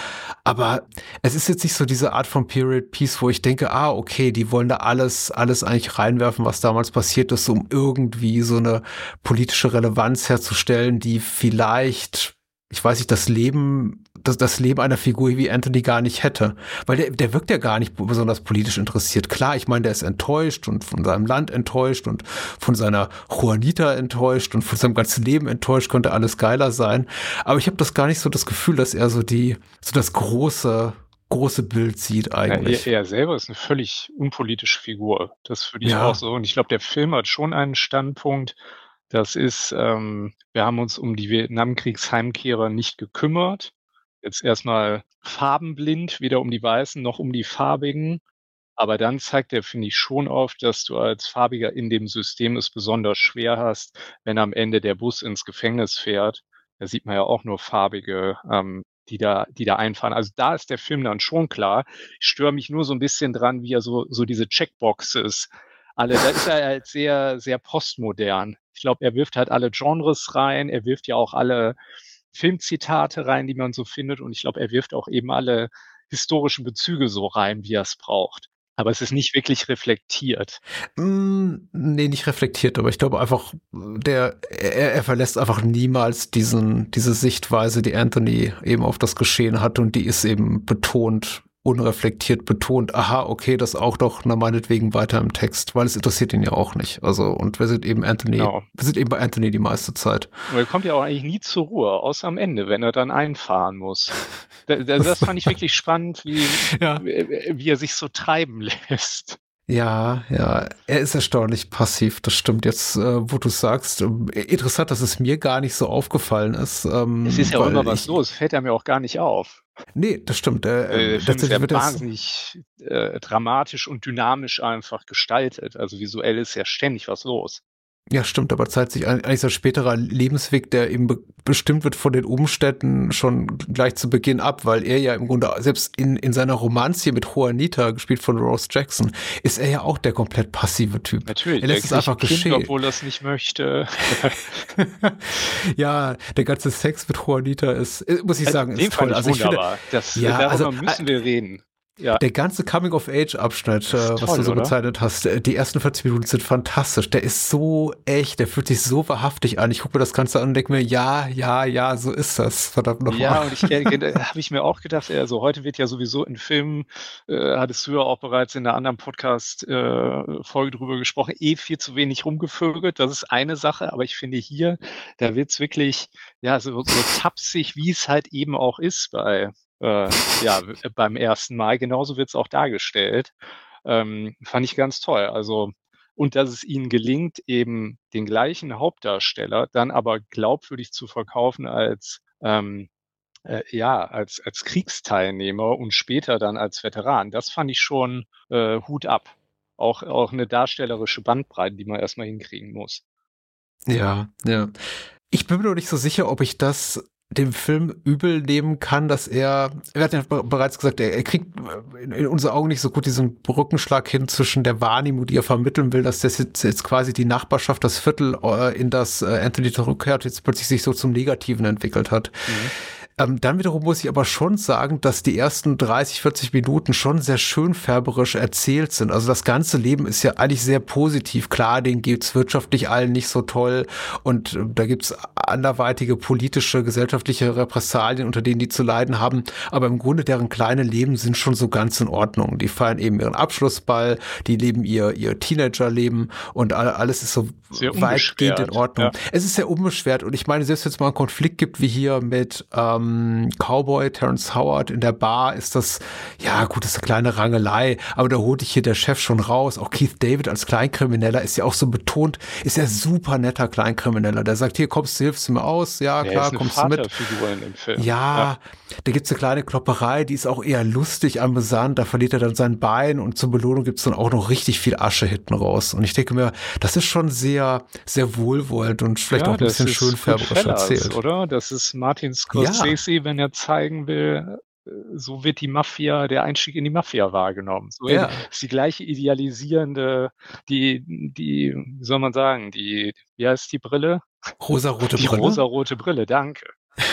Aber es ist jetzt nicht so diese Art von Period Piece, wo ich denke, ah, okay, die wollen da alles, alles eigentlich reinwerfen, was damals passiert ist, um irgendwie so eine politische Relevanz herzustellen, die vielleicht, ich weiß nicht, das Leben, das, das Leben einer Figur wie Anthony gar nicht hätte. Weil der, der wirkt ja gar nicht besonders politisch interessiert. Klar, ich meine, der ist enttäuscht und von seinem Land enttäuscht und von seiner Juanita enttäuscht und von seinem ganzen Leben enttäuscht, könnte alles geiler sein. Aber ich habe das gar nicht so das Gefühl, dass er so die, so das große, große Bild sieht eigentlich. Ja, er, er selber ist eine völlig unpolitische Figur. Das finde ich Ja. auch so. Und ich glaube, der Film hat schon einen Standpunkt. Das ist, ähm, wir haben uns um die Vietnamkriegsheimkehrer nicht gekümmert. Jetzt erstmal farbenblind, weder um die Weißen noch um die Farbigen. Aber dann zeigt er, finde ich, schon auf, dass du als Farbiger in dem System es besonders schwer hast, wenn am Ende der Bus ins Gefängnis fährt. Da sieht man ja auch nur Farbige, ähm, die da, die da einfahren. Also da ist der Film dann schon klar. Ich störe mich nur so ein bisschen dran, wie er so, so diese Checkboxes alle, da ist er halt sehr, sehr postmodern. Ich glaube, er wirft halt alle Genres rein, er wirft ja auch alle Filmzitate rein, die man so findet und ich glaube, er wirft auch eben alle historischen Bezüge so rein, wie er es braucht. Aber es ist nicht wirklich reflektiert. Mm, nee, nicht reflektiert, aber ich glaube einfach, der, er, er verlässt einfach niemals diesen, diese Sichtweise, die Anthony eben auf das Geschehen hat und die ist eben betont, unreflektiert betont, aha, okay, das auch doch, na meinetwegen weiter im Text, weil es interessiert ihn ja auch nicht. Also, und wir sind eben Anthony, Genau. wir sind eben bei Anthony die meiste Zeit. Aber er kommt ja auch eigentlich nie zur Ruhe, außer am Ende, wenn er dann einfahren muss. Da, da, das fand ich wirklich spannend, wie, Ja. wie, wie er sich so treiben lässt. Ja, ja, er ist erstaunlich passiv, das stimmt jetzt, äh, wo du sagst. Ähm, Interessant, dass es mir gar nicht so aufgefallen ist. Ähm, Es ist ja auch weil immer was ich, los, fällt er mir auch gar nicht auf. Nee, das stimmt. Äh, Äh, der Film ist tatsächlich ja wird das, wahnsinnig äh, dramatisch und dynamisch einfach gestaltet. Also visuell ist ja ständig was los. ja, stimmt, aber zeigt sich eigentlich sein späterer Lebensweg, der eben be bestimmt wird von den Umständen schon gleich zu Beginn ab, weil er ja im Grunde, selbst in, in seiner Romanze mit Juanita, gespielt von Rose Jackson, ist er ja auch der komplett passive Typ. Natürlich, Er lässt es der kriegt einfach ein Kind, geschehen. obwohl er es nicht möchte. Ja, der ganze Sex mit Juanita ist, äh, muss ich sagen, Den ist fand toll. ich Also ich finde, wunderbar. Das, Ja, darüber also, müssen wir reden. Ja, der ganze Coming-of-Age-Abschnitt, ist äh, was toll, du so oder? bezeichnet hast, äh, die ersten vierzig Minuten sind fantastisch. Der ist so echt, der fühlt sich so wahrhaftig an. Ich gucke mir das Ganze an und denke mir, ja, ja, ja, so ist das. Verdammt nochmal. Ja, und ich habe ich mir auch gedacht, also heute wird ja sowieso in Filmen, äh, hattest du ja auch bereits in einer anderen Podcast-Folge äh, drüber gesprochen, eh viel zu wenig rumgevögelt. Das ist eine Sache, aber ich finde hier, da wird's wirklich, ja, so, so tapsig, wie es halt eben auch ist bei Äh, ja, beim ersten Mal. Genauso wird es auch dargestellt. Ähm, fand ich ganz toll. Also, und dass es ihnen gelingt, eben den gleichen Hauptdarsteller dann aber glaubwürdig zu verkaufen als, ähm, äh, ja, als, als Kriegsteilnehmer und später dann als Veteran. Das fand ich schon äh, Hut ab. Auch, auch eine darstellerische Bandbreite, die man erstmal hinkriegen muss. Ja, ja. Ich bin mir noch nicht so sicher, ob ich das dem Film übel nehmen kann, dass er, er hat ja bereits gesagt, er, er kriegt in, in unseren Augen nicht so gut diesen Brückenschlag hin zwischen der Wahrnehmung, die er vermitteln will, dass das jetzt, jetzt quasi die Nachbarschaft, das Viertel, äh, in das äh, Anthony zurückkehrt, jetzt plötzlich sich so zum Negativen entwickelt hat. Mhm. Ähm, dann wiederum muss ich aber schon sagen, dass die ersten dreißig, vierzig Minuten schon sehr schön färberisch erzählt sind. Also das ganze Leben ist ja eigentlich sehr positiv. Klar, denen geht's wirtschaftlich allen nicht so toll und äh, da gibt's anderweitige politische, gesellschaftliche Repressalien, unter denen die zu leiden haben. Aber im Grunde deren kleine Leben sind schon so ganz in Ordnung. Die feiern eben ihren Abschlussball, die leben ihr, ihr Teenagerleben und alles ist so sehr weitgehend in Ordnung. Ja. Es ist sehr unbeschwert und ich meine, selbst wenn es mal einen Konflikt gibt, wie hier mit ähm, Cowboy, Terrence Howard in der Bar, ist das, ja gut, das ist eine kleine Rangelei, aber da holt dich hier der Chef schon raus. Auch Keith David als Kleinkrimineller ist ja auch so betont, ist ja super netter Kleinkrimineller. Der sagt, hier kommst du, hilfst du mir aus, ja Der klar, ist eine kommst du mit. Vaterfigur in dem Film. Ja, Ja. da gibt's eine kleine Klopperei, die ist auch eher lustig, amüsant, da verliert er dann sein Bein und zur Belohnung gibt's dann auch noch richtig viel Asche hinten raus. Und ich denke mir, das ist schon sehr, sehr wohlwollend und vielleicht Ja, auch ein das bisschen ist schön färberisch Goodfellas, erzählt. oder? Das ist Martin Scorsese, wenn er zeigen will, äh, so wird die Mafia, der Einstieg in die Mafia wahrgenommen. So Ja. ist die gleiche idealisierende, die, die, wie soll man sagen, die, wie heißt die Brille? Rosarote Die Brille. rosarote Brille, danke.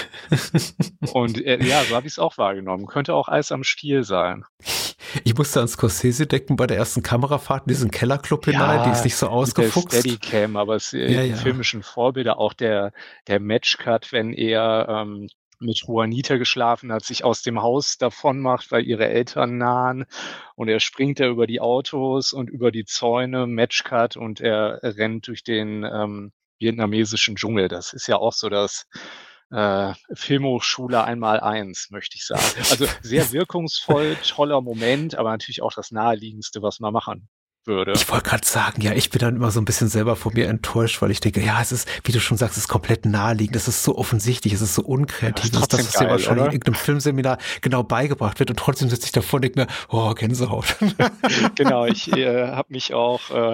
Und äh, ja, so habe ich es auch wahrgenommen. Könnte auch Eis am Stiel sein. Ich musste an Scorsese denken bei der ersten Kamerafahrt in diesen Kellerclub hinein, die ist nicht so mit ausgefuchst. der Steadicam, aber es, äh, Ja, die ja. filmischen Vorbilder, auch der, der Matchcut, wenn er ähm, mit Juanita geschlafen hat, sich aus dem Haus davon macht, weil ihre Eltern nahen und er springt da über die Autos und über die Zäune, Matchcut und er rennt durch den ähm, vietnamesischen Dschungel. Das ist ja auch so das äh, Filmhochschule einmal eins, möchte ich sagen. Also sehr wirkungsvoll, toller Moment, aber natürlich auch das Naheliegendste, was man machen würde. Ich wollte gerade sagen, ja, ich bin dann immer so ein bisschen selber von mir enttäuscht, weil ich denke, ja, es ist, wie du schon sagst, es ist komplett naheliegend, es ist so offensichtlich, es ist so unkreativ, ist das ist trotzdem das, was dir geil, wahrscheinlich in oder? irgendeinem Filmseminar genau beigebracht wird und trotzdem sitze ich davor und denke mir, oh, Gänsehaut. Genau, ich äh, habe mich auch äh,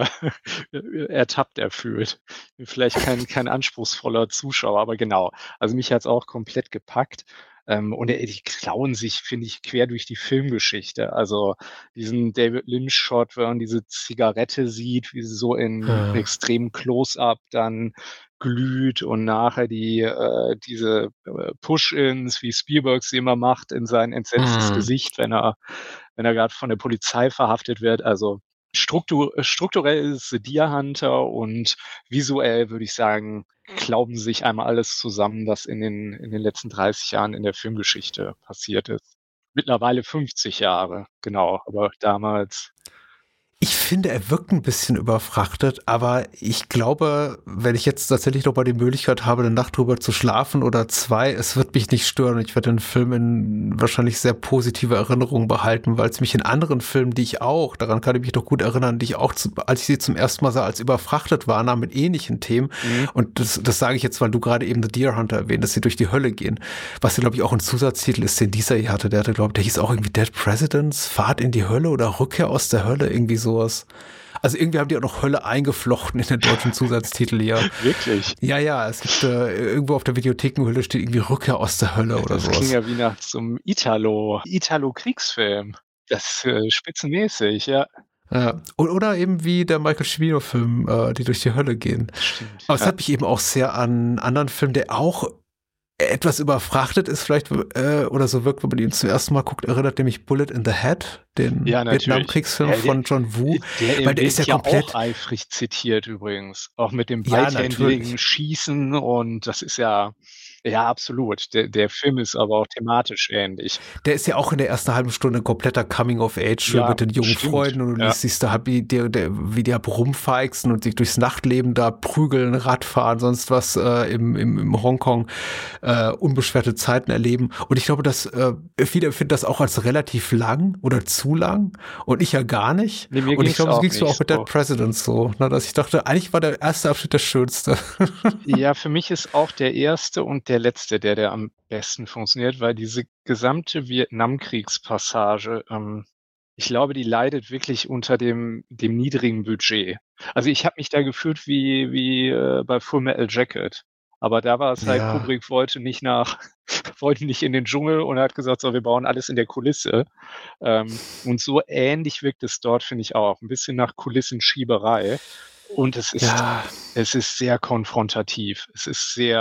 ertappt erfühlt. Bin vielleicht kein, kein anspruchsvoller Zuschauer, aber genau. Also mich hat's auch komplett gepackt. Ähm, und äh, die klauen sich, finde ich, quer durch die Filmgeschichte. Also diesen David Lynch-Shot, wenn man diese Zigarette sieht, wie sie so in Ja. extremem Close-up dann glüht und nachher die äh, diese äh, Push-ins, wie Spielberg sie immer macht, in sein entsetztes Mhm. Gesicht, wenn er wenn er gerade von der Polizei verhaftet wird. Also struktur, strukturell ist es Deer Hunter und visuell würde ich sagen, glauben sich einmal alles zusammen, was in den, in den letzten dreißig Jahren in der Filmgeschichte passiert ist. Mittlerweile fünfzig Jahre, genau, aber damals. Ich finde, er wirkt ein bisschen überfrachtet, aber ich glaube, wenn ich jetzt tatsächlich noch mal die Möglichkeit habe, eine Nacht drüber zu schlafen oder zwei, es wird mich nicht stören. Ich werde den Film in wahrscheinlich sehr positive Erinnerungen behalten, weil es mich in anderen Filmen, die ich auch, daran kann ich mich doch gut erinnern, die ich auch, zu, als ich sie zum ersten Mal sah, als überfrachtet wahrnahm mit ähnlichen Themen. Mhm. Und das, das sage ich jetzt, weil du gerade eben The Deer Hunter erwähnt, dass sie durch die Hölle gehen. Was ja, glaube ich, auch ein Zusatztitel ist, den dieser hier hatte. Der hatte, glaube ich, der hieß auch irgendwie Dead Presidents, Fahrt in die Hölle oder Rückkehr aus der Hölle, irgendwie sowas. Also irgendwie haben die auch noch Hölle eingeflochten in den deutschen Zusatztitel hier. Wirklich? Ja, ja, es gibt äh, irgendwo auf der Videothekenhülle steht irgendwie Rückkehr aus der Hölle oder Das sowas. klingt ja wie nach so einem Italo, Italo-Kriegsfilm. Das ist äh, spitzenmäßig, ja. Ja. Oder eben wie der Michael Cimino-Film, äh, die durch die Hölle gehen. Stimmt. Aber es ja. hat mich eben auch sehr an einen anderen Film, der auch etwas überfrachtet ist, vielleicht, äh, oder so wirkt, wenn man ihn zum ersten Mal guckt, erinnert nämlich Bullet in the Head, den Ja, natürlich. Vietnamkriegsfilm Ja, der- von John Woo. Der, weil der ist ja wird komplett. auch eifrig zitiert übrigens. Auch mit dem Ja, beidhändigen natürlich. Schießen und das ist ja, ja, absolut. Der, der Film ist aber auch thematisch ähnlich. Der ist ja auch in der ersten halben Stunde ein kompletter Coming-of-Age-Film Ja, mit den jungen stimmt. Freunden und du Ja. siehst da, wie die, der, wie die rumfeixen und sich durchs Nachtleben da prügeln, Radfahren, sonst was äh, im, im, im Hongkong äh, unbeschwerte Zeiten erleben. Und ich glaube, dass äh, viele empfinden das auch als relativ lang oder zu lang und ich ja gar nicht. Nee, mir und ich ging's glaube, es auch ging mir auch nicht mit so. Dead Presidents so, ne, dass ich dachte, eigentlich war der erste Abschnitt der schönste. Ja, für mich ist auch der erste und der letzte, der, der am besten funktioniert, weil diese gesamte Vietnamkriegspassage, ähm, ich glaube, die leidet wirklich unter dem, dem niedrigen Budget. Also ich habe mich da gefühlt wie, wie äh, bei Full Metal Jacket. Aber da war es halt, Ja. Kubrick wollte nicht nach, wollte nicht in den Dschungel und hat gesagt, so, wir bauen alles in der Kulisse. Ähm, und so ähnlich wirkt es dort, finde ich auch. Ein bisschen nach Kulissenschieberei. Und es ist, Ja. es ist sehr konfrontativ. Es ist sehr,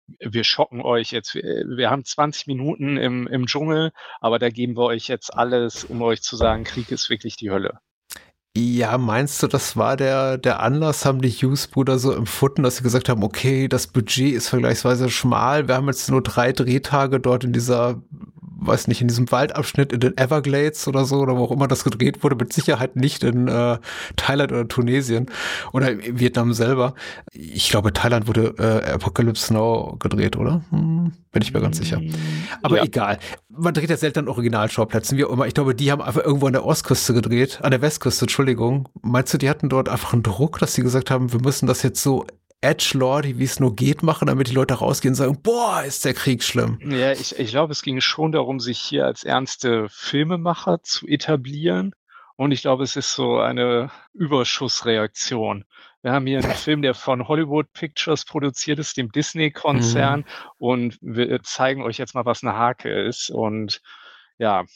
wir schocken euch jetzt, wir, wir haben zwanzig Minuten im, im Dschungel, aber da geben wir euch jetzt alles, um euch zu sagen, Krieg ist wirklich die Hölle. Ja, meinst du, das war der, der Anlass, haben die Hughes-Brüder so empfunden, dass sie gesagt haben, okay, das Budget ist vergleichsweise schmal, wir haben jetzt nur drei Drehtage dort in dieser, weiß nicht, in diesem Waldabschnitt in den Everglades oder so, oder wo auch immer das gedreht wurde, mit Sicherheit nicht in äh, Thailand oder Tunesien oder in Vietnam selber. Ich glaube, Thailand wurde äh, Apocalypse Now gedreht, oder? Hm, bin ich mir ganz sicher. Aber ja. Egal. Man dreht ja selten an Originalschauplätzen, wie auch immer. Ich glaube, die haben einfach irgendwo an der Ostküste gedreht, an der Westküste, Entschuldigung. Meinst du, die hatten dort einfach einen Druck, dass sie gesagt haben, wir müssen das jetzt so edgelordy, wie es nur geht, machen, damit die Leute rausgehen und sagen, boah, ist der Krieg schlimm. Ja, ich, ich glaube, es ging schon darum, sich hier als ernste Filmemacher zu etablieren. Und ich glaube, es ist so eine Überschussreaktion. Wir haben hier einen Film, der von Hollywood Pictures produziert ist, dem Disney-Konzern. Mhm. Und wir zeigen euch jetzt mal, was eine Hake ist. Und ja,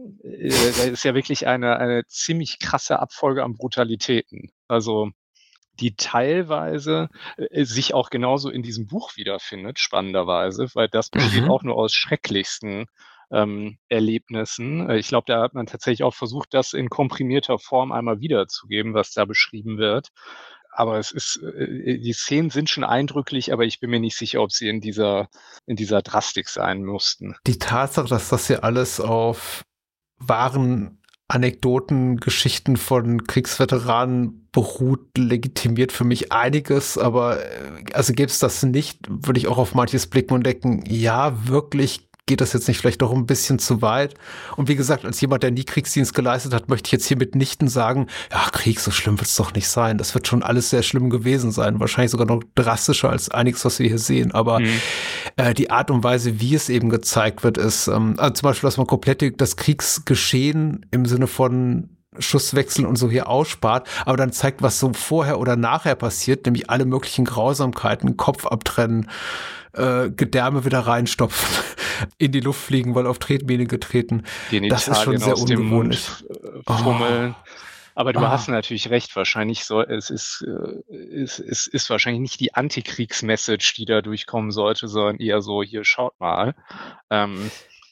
da ist ja wirklich eine, eine ziemlich krasse Abfolge an Brutalitäten. Also die teilweise äh, sich auch genauso in diesem Buch wiederfindet, spannenderweise, weil das besteht mhm. auch nur aus schrecklichsten ähm, Erlebnissen. Ich glaube, da hat man tatsächlich auch versucht, das in komprimierter Form einmal wiederzugeben, was da beschrieben wird. Aber es ist, äh, die Szenen sind schon eindrücklich, aber ich bin mir nicht sicher, ob sie in dieser, in dieser Drastik sein mussten. Die Tatsache, dass das hier alles auf wahren Anekdoten, Geschichten von Kriegsveteranen beruht, legitimiert für mich einiges, aber also gäbe es das nicht, würde ich auch auf manches blicken und denken, ja, wirklich geht das jetzt nicht vielleicht doch ein bisschen zu weit? Und wie gesagt, als jemand, der nie Kriegsdienst geleistet hat, möchte ich jetzt hier mitnichten sagen, ja, Krieg, so schlimm wird es doch nicht sein. Das wird schon alles sehr schlimm gewesen sein. Wahrscheinlich sogar noch drastischer als einiges, was wir hier sehen. Aber mhm. äh, die Art und Weise, wie es eben gezeigt wird, ist ähm, also zum Beispiel, dass man komplett das Kriegsgeschehen im Sinne von Schusswechsel und so hier ausspart, aber dann zeigt, was so vorher oder nachher passiert, nämlich alle möglichen Grausamkeiten, Kopf abtrennen, äh, Gedärme wieder reinstopfen, in die Luft fliegen, weil auf Tretmine getreten. Den das ist schon sehr ungewöhnlich. Fummeln. Oh. Aber du oh. hast natürlich recht, wahrscheinlich soll, es ist, es ist, ist wahrscheinlich nicht die Antikriegsmessage, die da durchkommen sollte, sondern eher so, hier, schaut mal. Ähm,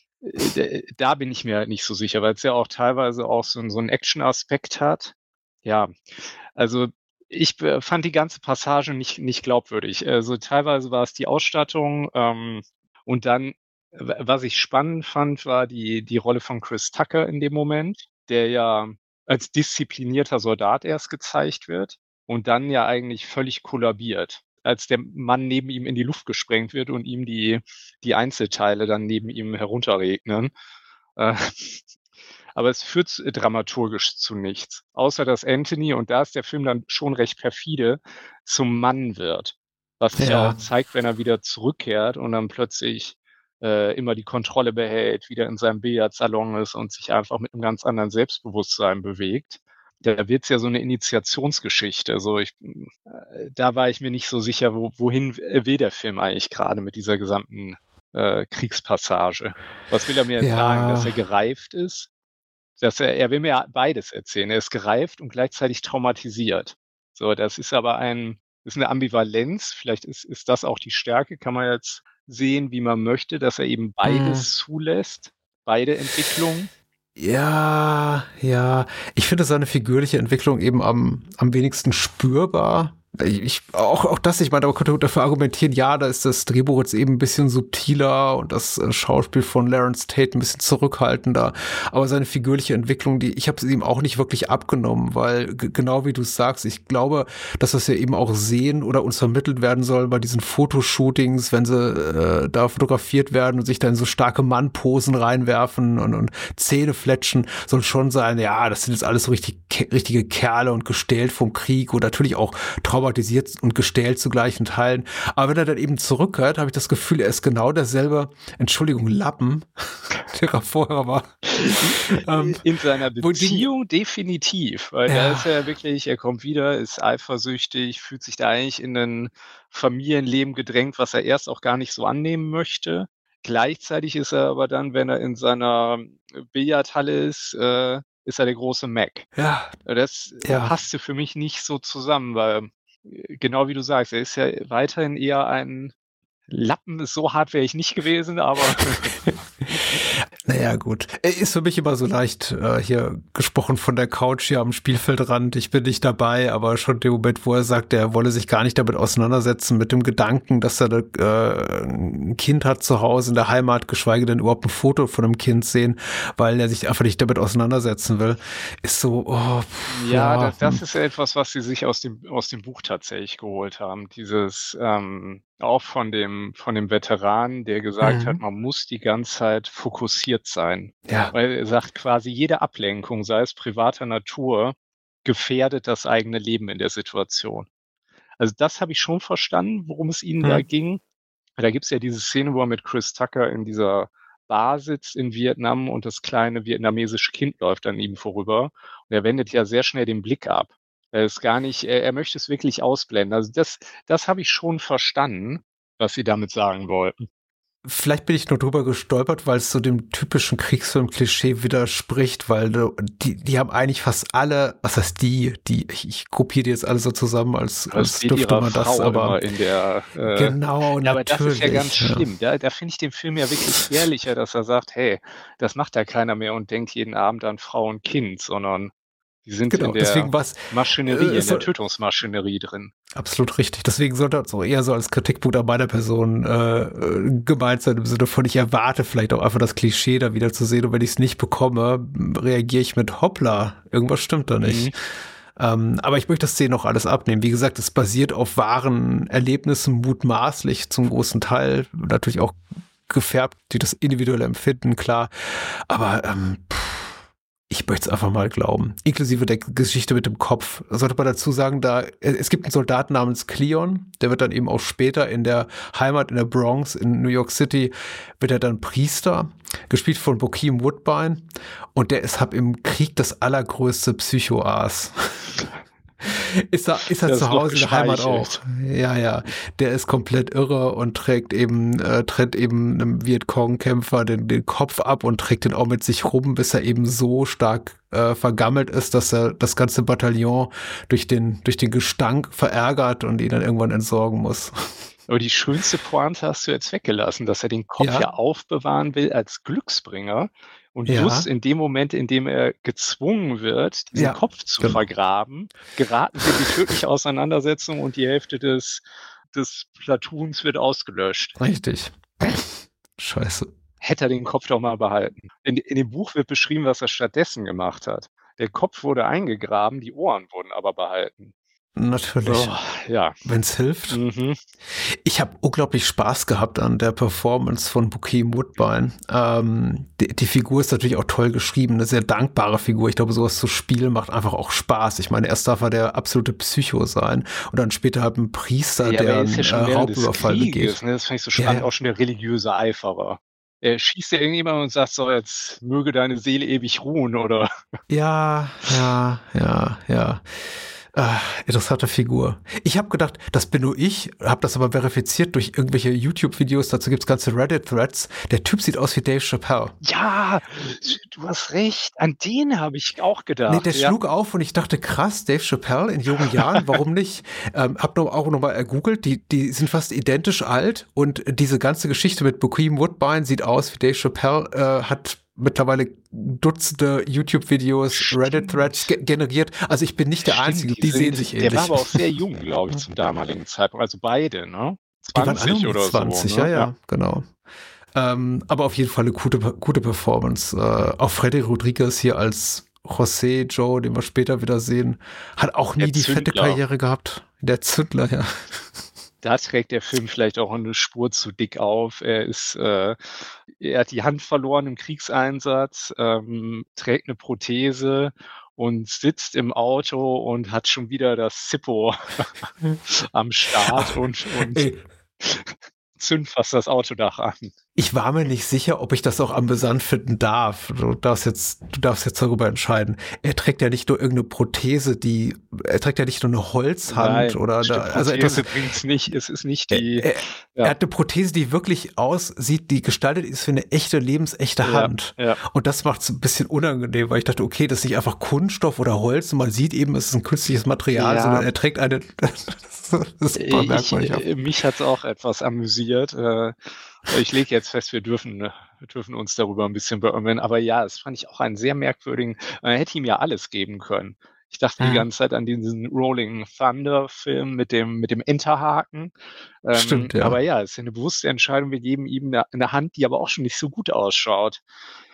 Da bin ich mir halt nicht so sicher, weil es ja auch teilweise auch so, so einen Action-Aspekt hat. Ja, also ich fand die ganze Passage nicht, nicht glaubwürdig. Also teilweise war es die Ausstattung ähm, und dann, was ich spannend fand, war die, die Rolle von Chris Tucker in dem Moment, der ja als disziplinierter Soldat erst gezeigt wird und dann ja eigentlich völlig kollabiert, als der Mann neben ihm in die Luft gesprengt wird und ihm die, die Einzelteile dann neben ihm herunterregnen. Äh, aber es führt dramaturgisch zu nichts. Außer dass Anthony, und da ist der Film dann schon recht perfide, zum Mann wird. Was sich ja auch zeigt, wenn er wieder zurückkehrt und dann plötzlich äh, immer die Kontrolle behält, wieder in seinem Billardsalon ist und sich einfach mit einem ganz anderen Selbstbewusstsein bewegt. Da wird's ja so eine Initiationsgeschichte. Also ich, da war ich mir nicht so sicher, wo, wohin will der Film eigentlich gerade mit dieser gesamten äh, Kriegspassage. Was will er mir ja. sagen, dass er gereift ist? Dass er, er will mir beides erzählen. Er ist gereift und gleichzeitig traumatisiert. So, das ist aber ein, ist eine Ambivalenz. Vielleicht ist, ist das auch die Stärke. Kann man jetzt sehen, wie man möchte, dass er eben beides hm. zulässt, beide Entwicklungen. Ja, ja. Ich finde seine figürliche Entwicklung eben am, am wenigsten spürbar. Ich, auch, auch das, ich meine, man könnte dafür argumentieren, ja, da ist das Drehbuch jetzt eben ein bisschen subtiler und das Schauspiel von Lawrence Tate ein bisschen zurückhaltender, aber seine figürliche Entwicklung, die, ich habe sie ihm auch nicht wirklich abgenommen, weil g- genau wie du sagst, ich glaube, dass das ja eben auch sehen oder uns vermittelt werden soll bei diesen Fotoshootings, wenn sie äh, da fotografiert werden und sich dann so starke Mannposen reinwerfen und, und Zähne fletschen, soll schon sein, ja, das sind jetzt alles so richtig, richtige Kerle und gestählt vom Krieg und natürlich auch traumatisiert und gestählt zu gleichen Teilen. Aber wenn er dann eben zurückhört, habe ich das Gefühl, er ist genau derselbe, Entschuldigung, Lappen, der er vorher war. In, in seiner Beziehung die, definitiv, weil ja. da ist er wirklich, er kommt wieder, ist eifersüchtig, fühlt sich da eigentlich in ein Familienleben gedrängt, was er erst auch gar nicht so annehmen möchte. Gleichzeitig ist er aber dann, wenn er in seiner Billardhalle ist, äh, ist er der große Mac. Ja. Das ja. passte für mich nicht so zusammen, weil genau wie du sagst, er ist ja weiterhin eher ein Lappen ist so hart wäre ich nicht gewesen, aber naja, gut. Ist für mich immer so leicht äh, hier gesprochen von der Couch hier am Spielfeldrand. Ich bin nicht dabei, aber schon der Moment, wo er sagt, er wolle sich gar nicht damit auseinandersetzen, mit dem Gedanken, dass er äh, ein Kind hat zu Hause in der Heimat, geschweige denn überhaupt ein Foto von einem Kind sehen, weil er sich einfach nicht damit auseinandersetzen will, ist so, oh, pff, ja, ja, das, das ist etwas, was sie sich aus dem, aus dem Buch tatsächlich geholt haben. Dieses, ähm, auch von dem, von dem Veteranen, der gesagt Mhm. hat, man muss die ganze Zeit fokussiert sein. Ja. Weil er sagt, quasi jede Ablenkung, sei es privater Natur, gefährdet das eigene Leben in der Situation. Also das habe ich schon verstanden, worum es ihnen Mhm. da ging. Da gibt es ja diese Szene, wo er mit Chris Tucker in dieser Bar sitzt in Vietnam und das kleine vietnamesische Kind läuft an ihm vorüber. Und er wendet ja sehr schnell den Blick ab. Er ist gar nicht, er, er möchte es wirklich ausblenden. Also das, das habe ich schon verstanden, was sie damit sagen wollten. Vielleicht bin ich nur drüber gestolpert, weil es so dem typischen Kriegsfilm-Klischee widerspricht, weil du, die, die haben eigentlich fast alle, was heißt die, die, ich, ich kopiere die jetzt alle so zusammen, als, als dürfte man das, Frau aber immer in der, äh, genau, ja, aber natürlich. das ist ja ganz ja. schlimm. Da, da finde ich den Film ja wirklich ehrlicher, dass er sagt, hey, das macht ja keiner mehr und denkt jeden Abend an Frau und Kind, sondern die sind Genau, in der deswegen war's, Maschinerie, äh, in so- der Tötungsmaschinerie drin. Absolut richtig. Deswegen sollte das so eher so als Kritikpunkt an meiner Person äh, äh, gemeint sein, im Sinne von, ich erwarte vielleicht auch einfach das Klischee da wieder zu sehen und wenn ich es nicht bekomme, reagiere ich mit Hoppla, irgendwas stimmt da nicht. Mhm. Ähm, aber ich möchte das Szene noch alles abnehmen. Wie gesagt, es basiert auf wahren Erlebnissen, mutmaßlich zum großen Teil, natürlich auch gefärbt, die das individuelle Empfinden, klar. Aber ähm, pff, ich möchte es einfach mal glauben. Inklusive der Geschichte mit dem Kopf. Sollte man dazu sagen, da es gibt einen Soldaten namens Cleon, der wird dann eben auch später in der Heimat in der Bronx in New York City, wird er dann Priester, gespielt von Bokeem Woodbine. Und der ist hab im Krieg das allergrößte Psycho-Aas. Ist er, ist er Das zu ist noch Hause in der Heimat auch. geschmeichelt. Ja, ja. Der ist komplett irre und trägt eben, äh, trennt eben einem Vietcong-Kämpfer den, den Kopf ab und trägt den auch mit sich rum, bis er eben so stark äh, vergammelt ist, dass er das ganze Bataillon durch den, durch den Gestank verärgert und ihn dann irgendwann entsorgen muss. Aber die schönste Pointe hast du jetzt weggelassen, dass er den Kopf Ja. ja, aufbewahren will als Glücksbringer. Und Ja. just in dem Moment, in dem er gezwungen wird, diesen Ja, Kopf zu genau. vergraben, geraten sie in die tödliche Auseinandersetzung und die Hälfte des, des Platoons wird ausgelöscht. Richtig. Scheiße. Hätte er den Kopf doch mal behalten. In, in dem Buch wird beschrieben, was er stattdessen gemacht hat. Der Kopf wurde eingegraben, die Ohren wurden aber behalten. Natürlich. Oh, ja. Wenn's hilft. Mhm. Ich habe unglaublich Spaß gehabt an der Performance von Bokeem Woodbine. Ähm, die, die Figur ist natürlich auch toll geschrieben, eine sehr dankbare Figur. Ich glaube, sowas zu spielen macht einfach auch Spaß. Ich meine, erst darf er der absolute Psycho sein und dann später halt ein Priester, Ja, aber der er ist ja einen schon äh, während des Raubüberfall Krieges, begeht. ne? Das fand ich so Ja, spannend, ja. auch schon der religiöse Eiferer. Er schießt ja irgendjemand und sagt so, jetzt möge deine Seele ewig ruhen, oder? Ja, ja, ja, ja. Ah, interessante Figur. Ich habe gedacht, das bin nur ich, habe das aber verifiziert durch irgendwelche YouTube-Videos, dazu gibt's ganze Reddit-Threads. Der Typ sieht aus wie Dave Chappelle. Ja, du hast recht. An den habe ich auch gedacht. Nee, der ja. schlug auf und ich dachte, krass, Dave Chappelle in jungen Jahren, warum nicht? Ähm, hab noch, auch nochmal ergoogelt, die, die sind fast identisch alt und diese ganze Geschichte mit Bokeem Woodbine sieht aus wie Dave Chappelle, äh, hat mittlerweile Dutzende YouTube-Videos, Reddit-Threads ge generiert. Also ich bin nicht der Stimmt, Einzige, die, die sehen sind- sich Der ähnlich. war aber auch sehr jung, glaube ich, zum damaligen Zeitpunkt. Also beide, ne? Die waren alle zwanzig um oder zwanzig, so. Ne? ja, ja, genau. Ähm, aber auf jeden Fall eine gute, gute Performance. Äh, auch Freddy Rodriguez hier als José Joe, den wir später wieder sehen, hat auch nie Der die fette Zündler. Karriere gehabt. Der Zündler, ja. Da trägt der Film vielleicht auch eine Spur zu dick auf. Er ist, äh, er hat die Hand verloren im Kriegseinsatz, ähm, trägt eine Prothese und sitzt im Auto und hat schon wieder das Zippo am Start und, und Ey, zündet fast das Autodach an. ich war mir nicht sicher, ob ich das auch amüsant finden darf. Du darfst jetzt, du darfst jetzt darüber entscheiden. Er trägt ja nicht nur irgendeine Prothese, die, er trägt ja nicht nur eine Holzhand oder eine, stimmt, also etwas. Prothese bringt's nicht. Es ist nicht die. Er, ja. er hat eine Prothese, die wirklich aussieht, die gestaltet ist wie eine echte, lebensechte Ja, Hand. ja. Und das macht es ein bisschen unangenehm, weil ich dachte, okay, das ist nicht einfach Kunststoff oder Holz und man sieht eben, es ist ein künstliches Material, Ja. sondern er trägt eine, das ist super Ich, merkwürdig. äh, mich hat's auch etwas amüsiert. passiert. Äh, ich lege jetzt fest, wir dürfen, wir dürfen uns darüber ein bisschen beömmeln. Aber ja, das fand ich auch einen sehr merkwürdigen, man hätte ihm ja alles geben können. Ich dachte die ganze Zeit an diesen Rolling Thunder Film mit dem, mit dem Enterhaken. Ähm, Stimmt, ja. Aber ja, es ist ja eine bewusste Entscheidung. Wir geben ihm eine, eine Hand, die aber auch schon nicht so gut ausschaut.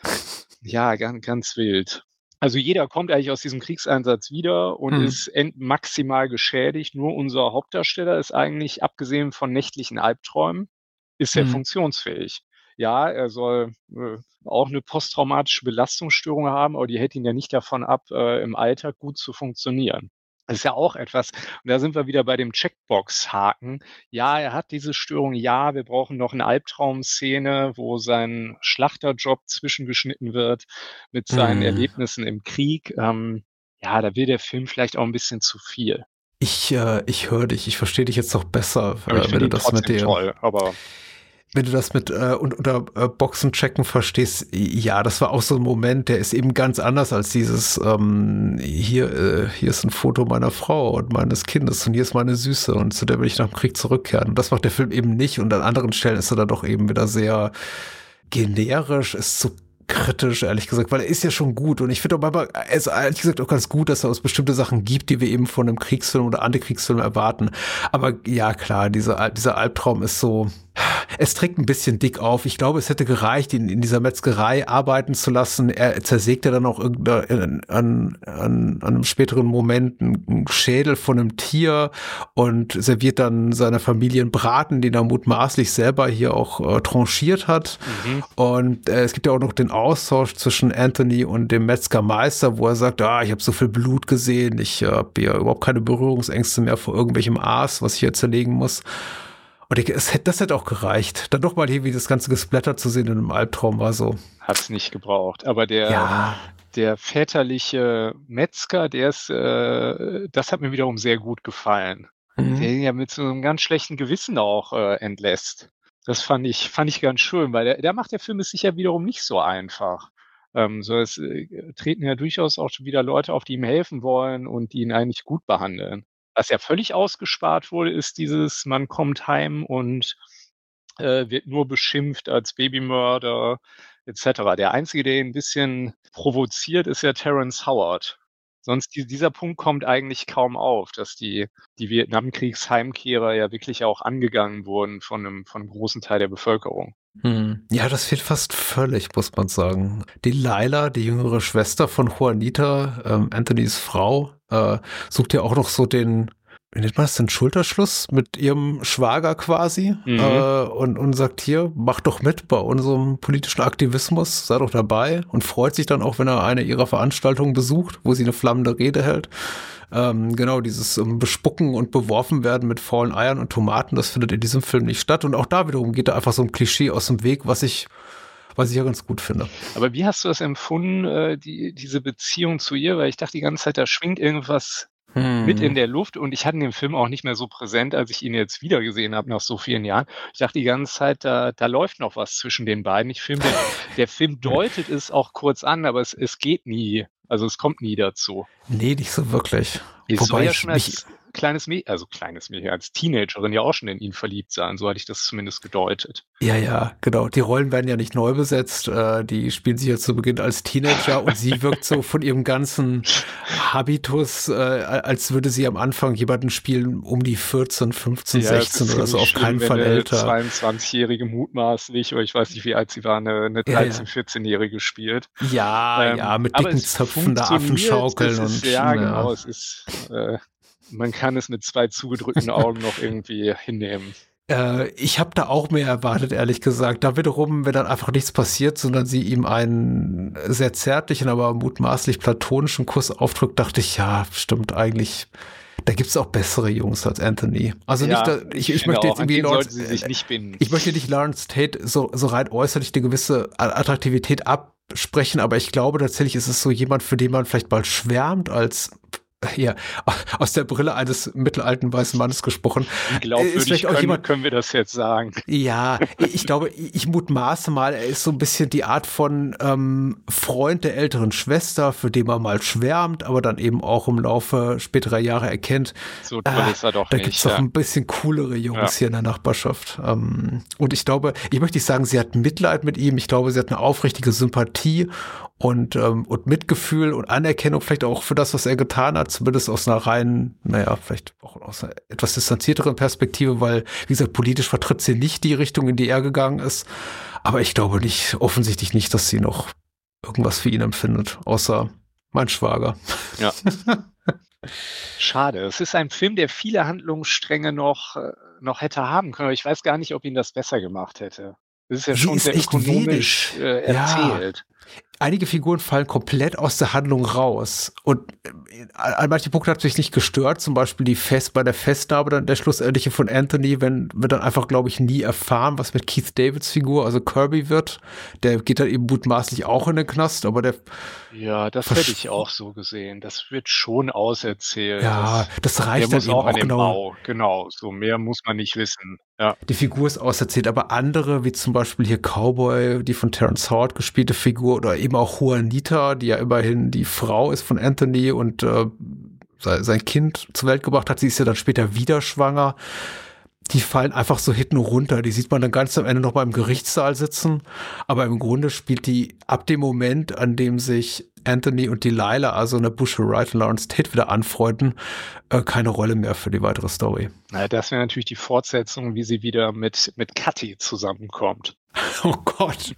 Ja, ganz, ganz wild. Also jeder kommt eigentlich aus diesem Kriegseinsatz wieder und hm. ist end- maximal geschädigt. Nur unser Hauptdarsteller ist eigentlich, abgesehen von nächtlichen Albträumen, ist er hm. funktionsfähig. Ja, er soll äh, auch eine posttraumatische Belastungsstörung haben, aber die hält ihn ja nicht davon ab, äh, im Alltag gut zu funktionieren. Das ist ja auch etwas, und da sind wir wieder bei dem Checkbox-Haken. Ja, er hat diese Störung, ja, wir brauchen noch eine Albtraumszene, wo sein Schlachterjob zwischengeschnitten wird mit seinen Mhm. Erlebnissen im Krieg. Ähm, ja, da will der Film vielleicht auch ein bisschen zu viel. Ich, äh, ich höre dich, ich verstehe dich jetzt noch besser, Aber ich äh, wenn finde du ihn das mit trotzdem dem, toll, aber wenn du das mit äh, und, unter äh, Boxen checken verstehst. Ja, das war auch so ein Moment, der ist eben ganz anders als dieses ähm, hier, äh, hier ist ein Foto meiner Frau und meines Kindes und hier ist meine Süße und zu der will ich nach dem Krieg zurückkehren. Und das macht der Film eben nicht und an anderen Stellen ist er dann doch eben wieder sehr generisch, ist zu kritisch, ehrlich gesagt, weil er ist ja schon gut und ich finde auch manchmal, er ist ehrlich gesagt auch ganz gut, dass er uns bestimmte Sachen gibt, die wir eben von einem Kriegsfilm oder Antikriegsfilm erwarten. Aber ja, klar, dieser, dieser Albtraum ist so, es trägt ein bisschen dick auf. Ich glaube, es hätte gereicht, ihn in dieser Metzgerei arbeiten zu lassen. Er zersägt ja dann auch irgendein, an, an, an einem späteren Moment einen Schädel von einem Tier und serviert dann seiner Familie einen Braten, den er mutmaßlich selber hier auch äh, tranchiert hat. Mhm. Und äh, es gibt ja auch noch den Austausch zwischen Anthony und dem Metzgermeister, wo er sagt, ah, ich habe so viel Blut gesehen, ich äh, habe ja überhaupt keine Berührungsängste mehr vor irgendwelchem Aas, was ich hier zerlegen muss. Und ich, es hätte, das hätte auch gereicht. Dann doch mal hier, wie das ganze Gesplatter zu sehen in einem Albtraum war so. Hat's nicht gebraucht. Aber der, ja. der väterliche Metzger, der ist, äh, das hat mir wiederum sehr gut gefallen. Mhm. Der ihn ja mit so einem ganz schlechten Gewissen auch äh, entlässt. Das fand ich, fand ich ganz schön, weil der, der macht der Film ist sicher wiederum nicht so einfach. Ähm, so es äh, treten ja durchaus auch wieder Leute auf, die ihm helfen wollen und die ihn eigentlich gut behandeln. Was ja völlig ausgespart wurde, ist dieses, man kommt heim und äh, wird nur beschimpft als Babymörder et cetera. Der Einzige, der ihn ein bisschen provoziert, ist ja Terrence Howard. Sonst die, dieser Punkt kommt eigentlich kaum auf, dass die, die Vietnamkriegsheimkehrer ja wirklich auch angegangen wurden von einem, von einem großen Teil der Bevölkerung. Hm. Ja, das fehlt fast völlig, muss man sagen. Die Laila, die jüngere Schwester von Juanita, ähm, Anthonys Frau, äh, sucht ja auch noch so den, wie nennt man das, den Schulterschluss mit ihrem Schwager quasi, mhm. äh, und, und sagt hier, mach doch mit bei unserem politischen Aktivismus, sei doch dabei und freut sich dann auch, wenn er eine ihrer Veranstaltungen besucht, wo sie eine flammende Rede hält. Ähm, genau, dieses um, Bespucken und beworfen werden mit faulen Eiern und Tomaten, das findet in diesem Film nicht statt. Und auch da wiederum geht da einfach so ein Klischee aus dem Weg, was ich, was ich ja ganz gut finde. Aber wie hast du das empfunden, äh, die, diese Beziehung zu ihr? Weil ich dachte die ganze Zeit, da schwingt irgendwas hm. mit in der Luft und ich hatte den Film auch nicht mehr so präsent, als ich ihn jetzt wieder gesehen habe nach so vielen Jahren. Ich dachte die ganze Zeit, da, da läuft noch was zwischen den beiden. Ich film, der, der Film deutet es auch kurz an, aber es, es geht nie. Also es kommt nie dazu. Nee, nicht so wirklich. Ich soll ja schon als kleines Mädchen, also kleines Mädchen, als Teenagerin ja auch schon in ihn verliebt sein. So hatte ich das zumindest gedeutet. Ja, ja, genau. Die Rollen werden ja nicht neu besetzt. Äh, die spielen sich ja zu Beginn als Teenager und sie wirkt so von ihrem ganzen Habitus, äh, als würde sie am Anfang jemanden spielen um die vierzehn, fünfzehn, ja, sechzehn oder so, auf keinen Fall älter. zweiundzwanzigjährige mutmaßlich, oder ich weiß nicht, wie alt sie war, eine, eine dreizehn-, vierzehnjährige spielt. Ja, ähm, ja, mit dicken Zöpfen da Affen schaukeln. Und, ja, genau, es ist, äh, man kann es mit zwei zugedrückten Augen noch irgendwie hinnehmen. Äh, ich habe da auch mehr erwartet, ehrlich gesagt. Da wiederum, wenn dann einfach nichts passiert, sondern sie ihm einen sehr zärtlichen, aber mutmaßlich platonischen Kuss aufdrückt, dachte ich, ja, stimmt eigentlich. Da gibt's auch bessere Jungs als Anthony. Also ja, nicht, da, ich, ich, ich möchte jetzt irgendwie Lawrence, sie sich nicht binden. Ich möchte nicht Lawrence Tate so, so rein äußerlich eine gewisse Attraktivität absprechen, aber ich glaube tatsächlich ist es so jemand, für den man vielleicht mal schwärmt als ja, aus der Brille eines mittelalten weißen Mannes gesprochen. Wie glaubwürdig können, jemand, können wir das jetzt sagen? Ja, ich glaube, ich mutmaße mal, er ist so ein bisschen die Art von ähm, Freund der älteren Schwester, für den man mal schwärmt, aber dann eben auch im Laufe späterer Jahre erkennt, so toll äh, ist er doch da nicht. Da gibt es doch ja. ein bisschen coolere Jungs ja. hier in der Nachbarschaft. Ähm, und ich glaube, ich möchte nicht sagen, sie hat Mitleid mit ihm, ich glaube, sie hat eine aufrichtige Sympathie und, ähm, und Mitgefühl und Anerkennung vielleicht auch für das, was er getan hat, zumindest aus einer rein, naja, vielleicht auch aus einer etwas distanzierteren Perspektive, weil, wie gesagt, politisch vertritt sie nicht die Richtung, in die er gegangen ist. Aber ich glaube nicht, offensichtlich nicht, dass sie noch irgendwas für ihn empfindet, außer mein Schwager. Ja. Schade. Es ist ein Film, der viele Handlungsstränge noch, noch hätte haben können, aber ich weiß gar nicht, ob ihn das besser gemacht hätte. Das ist ja sie schon ist sehr echt ökonomisch äh, erzählt. Ja. Einige Figuren fallen komplett aus der Handlung raus. Und an manchen Punkten hat es mich nicht gestört. Zum Beispiel die Fest bei der Festnahme, dann der schlussendliche von Anthony, wenn wir dann einfach, glaube ich, nie erfahren, was mit Keith Davids Figur, also Kirby, wird. Der geht dann eben mutmaßlich auch in den Knast, aber der Ja, das hätte ich auch so gesehen. Das wird schon auserzählt. Ja, das, das reicht der dann muss eben auch auch an den genau. Bau. Genau, so mehr muss man nicht wissen. Ja. Die Figur ist auserzählt, aber andere, wie zum Beispiel hier Cowboy, die von Terrence Howard gespielte Figur, oder eben auch Juanita, die ja immerhin die Frau ist von Anthony und äh, sein Kind zur Welt gebracht hat, sie ist ja dann später wieder schwanger. Die fallen einfach so hinten runter. Die sieht man dann ganz am Ende noch mal im Gerichtssaal sitzen. Aber im Grunde spielt die ab dem Moment, an dem sich Anthony und Delilah, also eine Busher Wright und Lawrence Tate wieder anfreunden, äh, keine Rolle mehr für die weitere Story. Na, das wäre natürlich die Fortsetzung, wie sie wieder mit, mit Katy zusammenkommt. Oh Gott.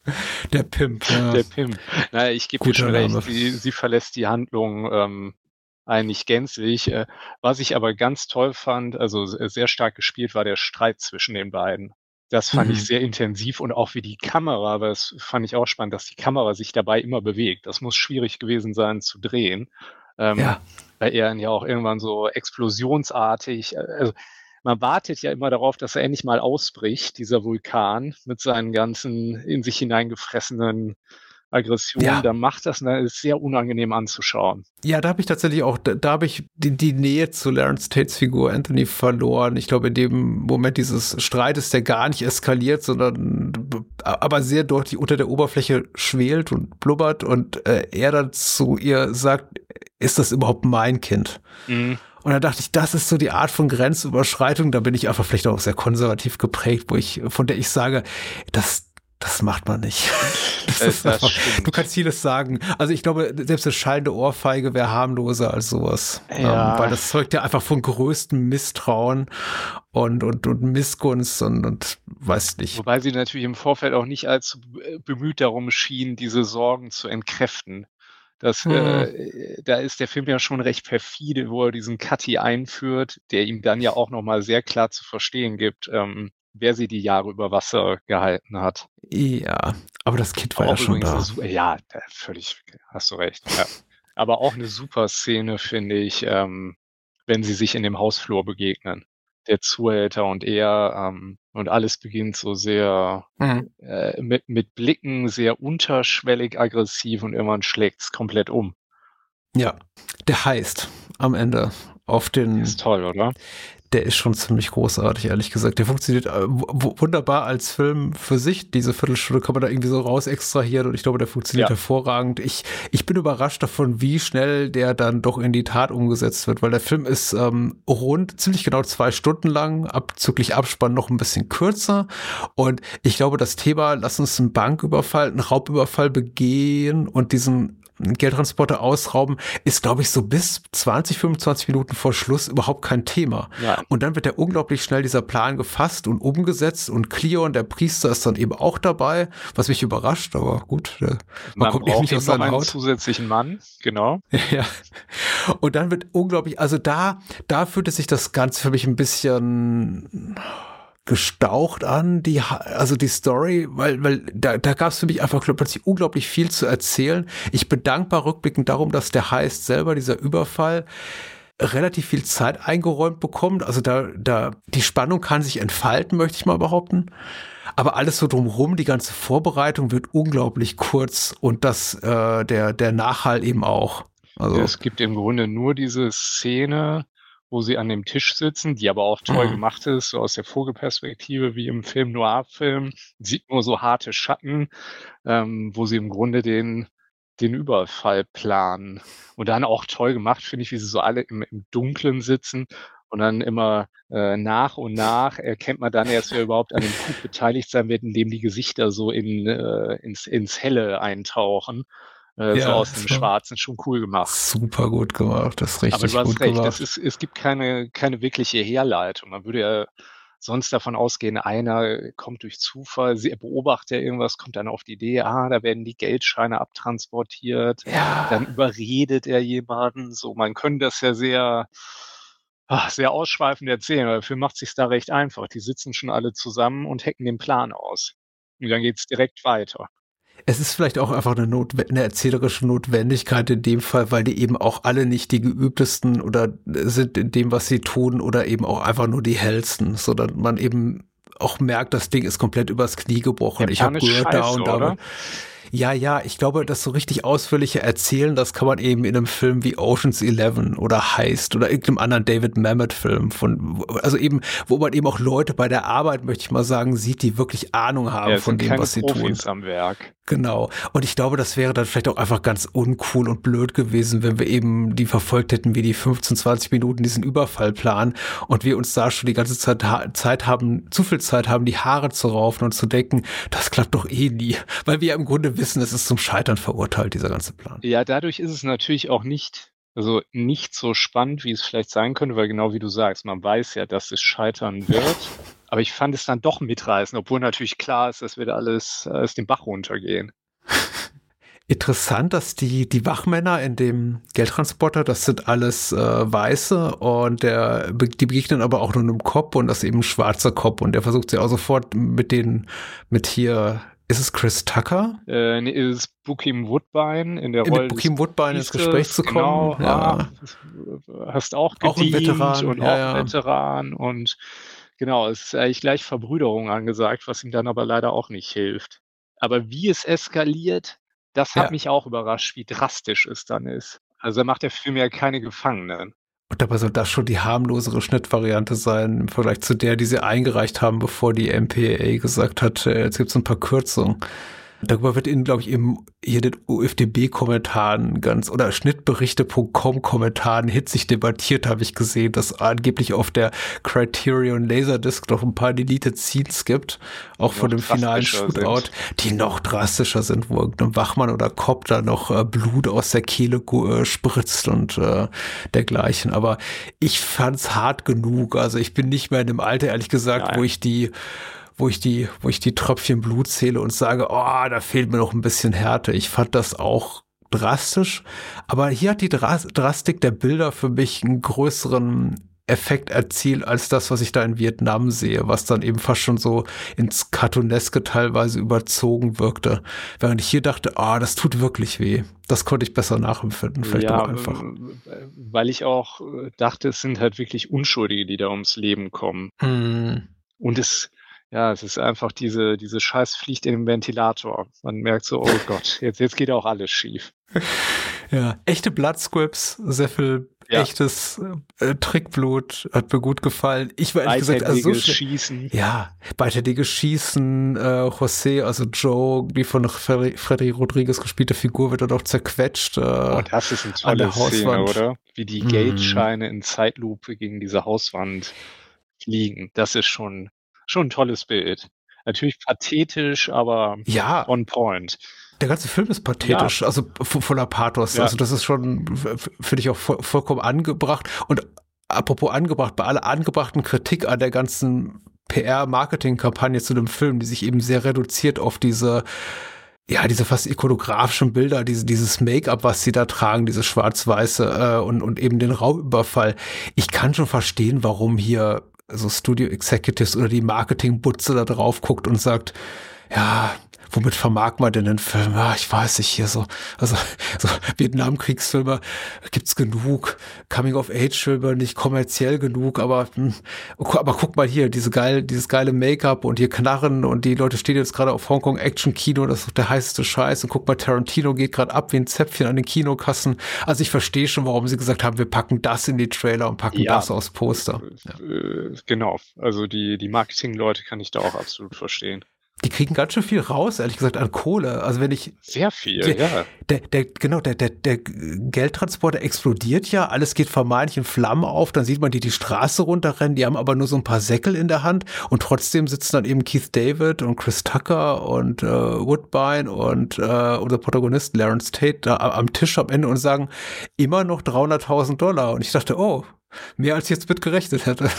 Der Pimp. Ja. Der Pimp. Na, ich gebe dir schon recht. Sie, sie verlässt die Handlung ähm, eigentlich gänzlich. Äh, was ich aber ganz toll fand, also sehr stark gespielt, war der Streit zwischen den beiden. Das fand mhm. ich sehr intensiv und auch wie die Kamera, aber das fand ich auch spannend, dass die Kamera sich dabei immer bewegt. Das muss schwierig gewesen sein zu drehen. Ähm, ja. Weil er ja auch irgendwann so explosionsartig, also man wartet ja immer darauf, dass er endlich mal ausbricht, dieser Vulkan mit seinen ganzen in sich hineingefressenen Aggression, ja. dann macht das, dann ist sehr unangenehm anzuschauen. Ja, da habe ich tatsächlich auch, da, da habe ich die, die Nähe zu Lawrence Tates Figur Anthony verloren. Ich glaube, in dem Moment dieses Streites, der gar nicht eskaliert, sondern aber sehr deutlich unter der Oberfläche schwelt und blubbert und äh, er dann zu ihr sagt, ist das überhaupt mein Kind? Mhm. Und dann dachte ich, das ist so die Art von Grenzüberschreitung, da bin ich einfach vielleicht auch sehr konservativ geprägt, wo ich, von der ich sage, das Das macht man nicht. Das das ist einfach, du kannst vieles sagen. Also ich glaube, selbst eine schallende Ohrfeige wäre harmloser als sowas. Ja. Ähm, weil das zeugt ja einfach von größtem Misstrauen und, und, und Missgunst und, und weiß nicht. Wobei sie natürlich im Vorfeld auch nicht allzu bemüht darum schien, diese Sorgen zu entkräften. Das, hm. äh, da ist der Film ja schon recht perfide, wo er diesen Cutty einführt, der ihm dann ja auch nochmal sehr klar zu verstehen gibt, ähm, wer sie die Jahre über Wasser gehalten hat. Ja, aber das Kind war auch ja schon da. Super, ja, völlig, hast du recht. Ja. Aber auch eine super Szene, finde ich, ähm, wenn sie sich in dem Hausflur begegnen. Der Zuhälter und er, ähm, und alles beginnt so sehr mhm. äh, mit, mit Blicken sehr unterschwellig aggressiv und irgendwann schlägt es komplett um. Ja, der heißt am Ende auf den... Ist toll, oder? Der ist schon ziemlich großartig, ehrlich gesagt. Der funktioniert äh, w- wunderbar als Film für sich. Diese Viertelstunde kann man da irgendwie so raus extrahieren und ich glaube, der funktioniert ja. hervorragend. Ich, ich bin überrascht davon, wie schnell der dann doch in die Tat umgesetzt wird, weil der Film ist ähm, rund, ziemlich genau zwei Stunden lang, abzüglich Abspann noch ein bisschen kürzer und ich glaube, das Thema, lass uns einen Banküberfall, einen Raubüberfall begehen und diesen Geldtransporter ausrauben, ist, glaube ich, so bis zwanzig, fünfundzwanzig Minuten vor Schluss überhaupt kein Thema. Ja. Und dann wird ja unglaublich schnell dieser Plan gefasst und umgesetzt und Cleon, der Priester, ist dann eben auch dabei, was mich überrascht, aber gut, der, man, man kommt eben nicht aus seiner einen Haut. Zusätzlichen Mann, genau. Ja. Und dann wird unglaublich, also da, da fühlte sich das Ganze für mich ein bisschen gestaucht an, die, also die Story, weil, weil da, da gab es für mich einfach plötzlich unglaublich viel zu erzählen. Ich bin dankbar rückblickend darum, dass der Heist selber, dieser Überfall, relativ viel Zeit eingeräumt bekommt. Also da, da, die Spannung kann sich entfalten, möchte ich mal behaupten. Aber alles so drumherum, die ganze Vorbereitung wird unglaublich kurz und das, äh, der, der Nachhall eben auch. Also es gibt im Grunde nur diese Szene, wo sie an dem Tisch sitzen, die aber auch toll mhm. gemacht ist, so aus der Vogelperspektive wie im Film Noir-Film. Sieht nur so harte Schatten, ähm, wo sie im Grunde den, den Überfall planen. Und dann auch toll gemacht, finde ich, wie sie so alle im, im Dunkeln sitzen und dann immer äh, nach und nach erkennt man dann erst, wer überhaupt an dem Coup beteiligt sein wird, indem die Gesichter so in, äh, ins, ins Helle eintauchen. Äh, ja, so aus dem Schwarzen, schon cool gemacht. Super gut gemacht, das ist richtig gut gemacht. Aber du hast recht, das ist, es gibt keine, keine wirkliche Herleitung. Man würde ja sonst davon ausgehen, einer kommt durch Zufall, sie beobachtet ja irgendwas, kommt dann auf die Idee, ah, da werden die Geldscheine abtransportiert, ja. Dann überredet er jemanden. So, man könnte das ja sehr, ach, sehr ausschweifend erzählen, aber dafür macht es sich da recht einfach. Die sitzen schon alle zusammen und hacken den Plan aus. Und dann geht's direkt weiter. Es ist vielleicht auch einfach eine, Notwe- eine erzählerische Notwendigkeit in dem Fall, weil die eben auch alle nicht die geübtesten oder sind in dem, was sie tun, oder eben auch einfach nur die hellsten, sondern man eben auch merkt, das Ding ist komplett übers Knie gebrochen. Ich habe gehört, da und da. Ja, ja, ich glaube, das so richtig ausführliche Erzählen, das kann man eben in einem Film wie Ocean's Eleven oder Heist oder irgendeinem anderen David Mamet-Film von, also eben, wo man eben auch Leute bei der Arbeit, möchte ich mal sagen, sieht, die wirklich Ahnung haben ja, von dem, was sie Profis tun. Am Werk. Genau. Und ich glaube, das wäre dann vielleicht auch einfach ganz uncool und blöd gewesen, wenn wir eben die verfolgt hätten, wie die fünfzehn, zwanzig Minuten diesen Überfallplan und wir uns da schon die ganze Zeit, Zeit haben, zu viel Zeit haben, die Haare zu raufen und zu denken, das klappt doch eh nie. Weil wir ja im Grunde wissen, es ist zum Scheitern verurteilt, dieser ganze Plan. Ja, dadurch ist es natürlich auch nicht, also nicht so spannend, wie es vielleicht sein könnte, weil genau wie du sagst, man weiß ja, dass es scheitern wird. Aber ich fand es dann doch mitreißend, obwohl natürlich klar ist, dass wir da alles, alles den Bach runtergehen. Interessant, dass die, die Wachmänner in dem Geldtransporter, das sind alles äh, Weiße und der, die begegnen aber auch nur einem Cop und das ist eben ein schwarzer Cop und der versucht sie auch sofort mit den, mit hier, ist es Chris Tucker? Äh, nee, ist es Bokeem Woodbine in der Mit Rolle. Bokeem Woodbine ins Gespräch zu kommen. Genau, ja. Ah, hast auch gedient auch ein Veteran, und ja, auch ja. Veteran und genau, es ist eigentlich gleich Verbrüderung angesagt, was ihm dann aber leider auch nicht hilft. Aber wie es eskaliert, das hat Ja. mich auch überrascht, wie drastisch es dann ist. Also da macht der Film ja keine Gefangenen. Und dabei soll das schon die harmlosere Schnittvariante sein im Vergleich zu der, die sie eingereicht haben, bevor die M P A A gesagt hat, äh, jetzt gibt es ein paar Kürzungen. Darüber wird in, glaube ich, eben hier den U F D B-Kommentaren ganz, oder Schnittberichte Punkt com Kommentaren hitzig debattiert, habe ich gesehen, dass angeblich auf der Criterion Laserdisc noch ein paar Deleted Scenes gibt, auch von dem finalen Shootout, sind. die noch drastischer sind, wo irgendein Wachmann oder Cop da noch äh, Blut aus der Kehle äh, spritzt und äh, dergleichen. Aber ich fand's hart genug. Also ich bin nicht mehr in dem Alter, ehrlich gesagt, Nein. wo ich die wo ich die, wo ich die Tröpfchen Blut zähle und sage, oh, da fehlt mir noch ein bisschen Härte. Ich fand das auch drastisch, aber hier hat die Dras- Drastik der Bilder für mich einen größeren Effekt erzielt als das, was ich da in Vietnam sehe, was dann eben fast schon so ins Cartooneske teilweise überzogen wirkte. Während ich hier dachte, ah, das tut wirklich weh. Das konnte ich besser nachempfinden, vielleicht ja, auch einfach. Weil ich auch dachte, es sind halt wirklich Unschuldige, die da ums Leben kommen. Hm. Und es Ja, es ist einfach diese, diese Scheißpflicht in dem Ventilator. Man merkt so, oh Gott, jetzt, jetzt geht auch alles schief. Ja, echte Bloodscripts, sehr viel ja. echtes äh, Trickblut, hat mir gut gefallen. Ich war ehrlich gesagt, also so schnell, Schießen. Ja, beidhändiges Schießen, äh, José, also Joe, die von Freddy, Freddy Rodriguez gespielte Figur, wird dann auch zerquetscht. Äh, oh, das ist eine tolle Szene, oder? Wie die mm. Geldscheine in Zeitlupe gegen diese Hauswand fliegen. Das ist schon Schon ein tolles Bild. Natürlich pathetisch, aber ja. on point. Der ganze Film ist pathetisch, ja. also voller Pathos. Ja. Also das ist schon, finde ich, auch voll, vollkommen angebracht. Und apropos angebracht, bei aller angebrachten Kritik an der ganzen P R-Marketing-Kampagne zu dem Film, die sich eben sehr reduziert auf diese ja, diese fast ikonografischen Bilder, diese, dieses Make-up, was sie da tragen, diese schwarz-weiße äh, und, und eben den Raubüberfall. Ich kann schon verstehen, warum hier so Studio Executives oder die Marketing-Butze da drauf guckt und sagt, ja, womit vermarkt man denn den Film? Ja, ich weiß nicht, hier so, also so Vietnamkriegsfilme gibt's genug, Coming-of-Age-Filme nicht kommerziell genug, aber hm, aber guck mal hier, diese geil, dieses geile Make-up und hier Knarren und die Leute stehen jetzt gerade auf Hongkong-Action-Kino, das ist doch der heißeste Scheiß und guck mal, Tarantino geht gerade ab wie ein Zäpfchen an den Kinokassen. Also ich verstehe schon, warum sie gesagt haben, wir packen das in die Trailer und packen ja, das aufs Poster. Ja. Genau, also die, die Marketing-Leute kann ich da auch absolut verstehen. Die kriegen ganz schön viel raus, ehrlich gesagt, an Kohle. Also wenn ich sehr viel, der, ja. Der, der, genau, der, der, der Geldtransporter explodiert ja, alles geht vermeintlich in Flammen auf, dann sieht man die die Straße runterrennen, die haben aber nur so ein paar Säckel in der Hand und trotzdem sitzen dann eben Keith David und Chris Tucker und äh, Woodbine und äh, unser Protagonist Lawrence Tate da am Tisch am Ende und sagen immer noch dreihunderttausend Dollar und ich dachte, oh, mehr als ich jetzt mit gerechnet hätte.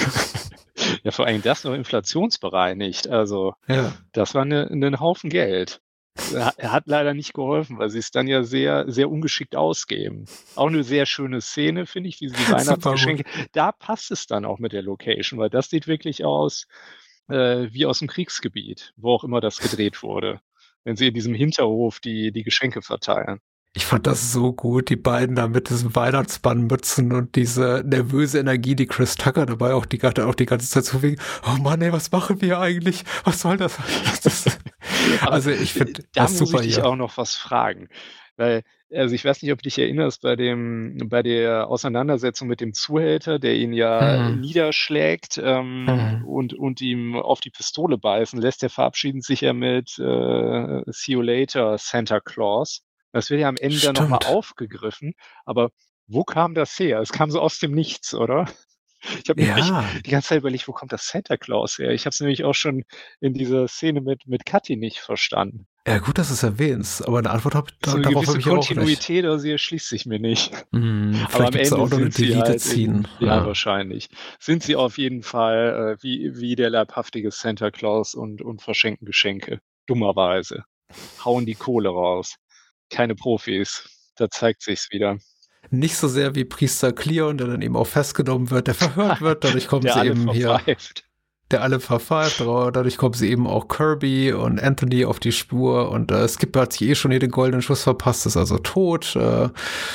Ja, vor allem das noch inflationsbereinigt. Also, ja. Das war eine, ein Haufen Geld. Er hat leider nicht geholfen, weil sie es dann ja sehr, sehr ungeschickt ausgeben. Auch eine sehr schöne Szene, finde ich, wie sie die Weihnachtsgeschenke. Da passt es dann auch mit der Location, weil das sieht wirklich aus äh, wie aus dem Kriegsgebiet, wo auch immer das gedreht wurde. Wenn sie in diesem Hinterhof die, die Geschenke verteilen. Ich fand das so gut, die beiden da mit diesen Weihnachtsmannmützen und diese nervöse Energie, die Chris Tucker dabei auch die, auch die ganze Zeit so wegen, oh Mann, ey, was machen wir eigentlich? Was soll das? das also ich finde das super. Da muss ich dich auch noch was fragen, weil, also ich weiß nicht, ob du dich erinnerst, bei dem, bei der Auseinandersetzung mit dem Zuhälter, der ihn ja mhm. niederschlägt ähm, mhm. und, und ihm auf die Pistole beißen lässt, der verabschiedet sich ja mit äh, See you later, Santa Claus. Das wird ja am Ende dann nochmal aufgegriffen, aber wo kam das her? Es kam so aus dem Nichts, oder? Ich habe ja. die ganze Zeit überlegt, wo kommt das Santa Claus her? Ich habe es nämlich auch schon in dieser Szene mit, mit Kathi nicht verstanden. Ja, gut, dass du es erwähnst, aber eine Antwort habe ich so eine darauf gewisse Kontinuität, also sie erschließt sich mir nicht. Mm, aber am Ende auch noch eine sind sie halt ziehen. In, ja, ja, wahrscheinlich. Sind sie auf jeden Fall äh, wie, wie der leibhaftige Santa Claus und, und verschenken Geschenke. Dummerweise. Hauen die Kohle raus. Keine Profis. Da zeigt sich's wieder. Nicht so sehr wie Priester Cleon, der dann eben auch festgenommen wird, der verhört wird, dadurch kommen sie eben verpfeift. hier. Der alle verpfeift, dadurch kommen sie eben auch Kirby und Anthony auf die Spur und äh, Skip hat sich eh schon hier den goldenen Schuss verpasst, ist also tot. Äh,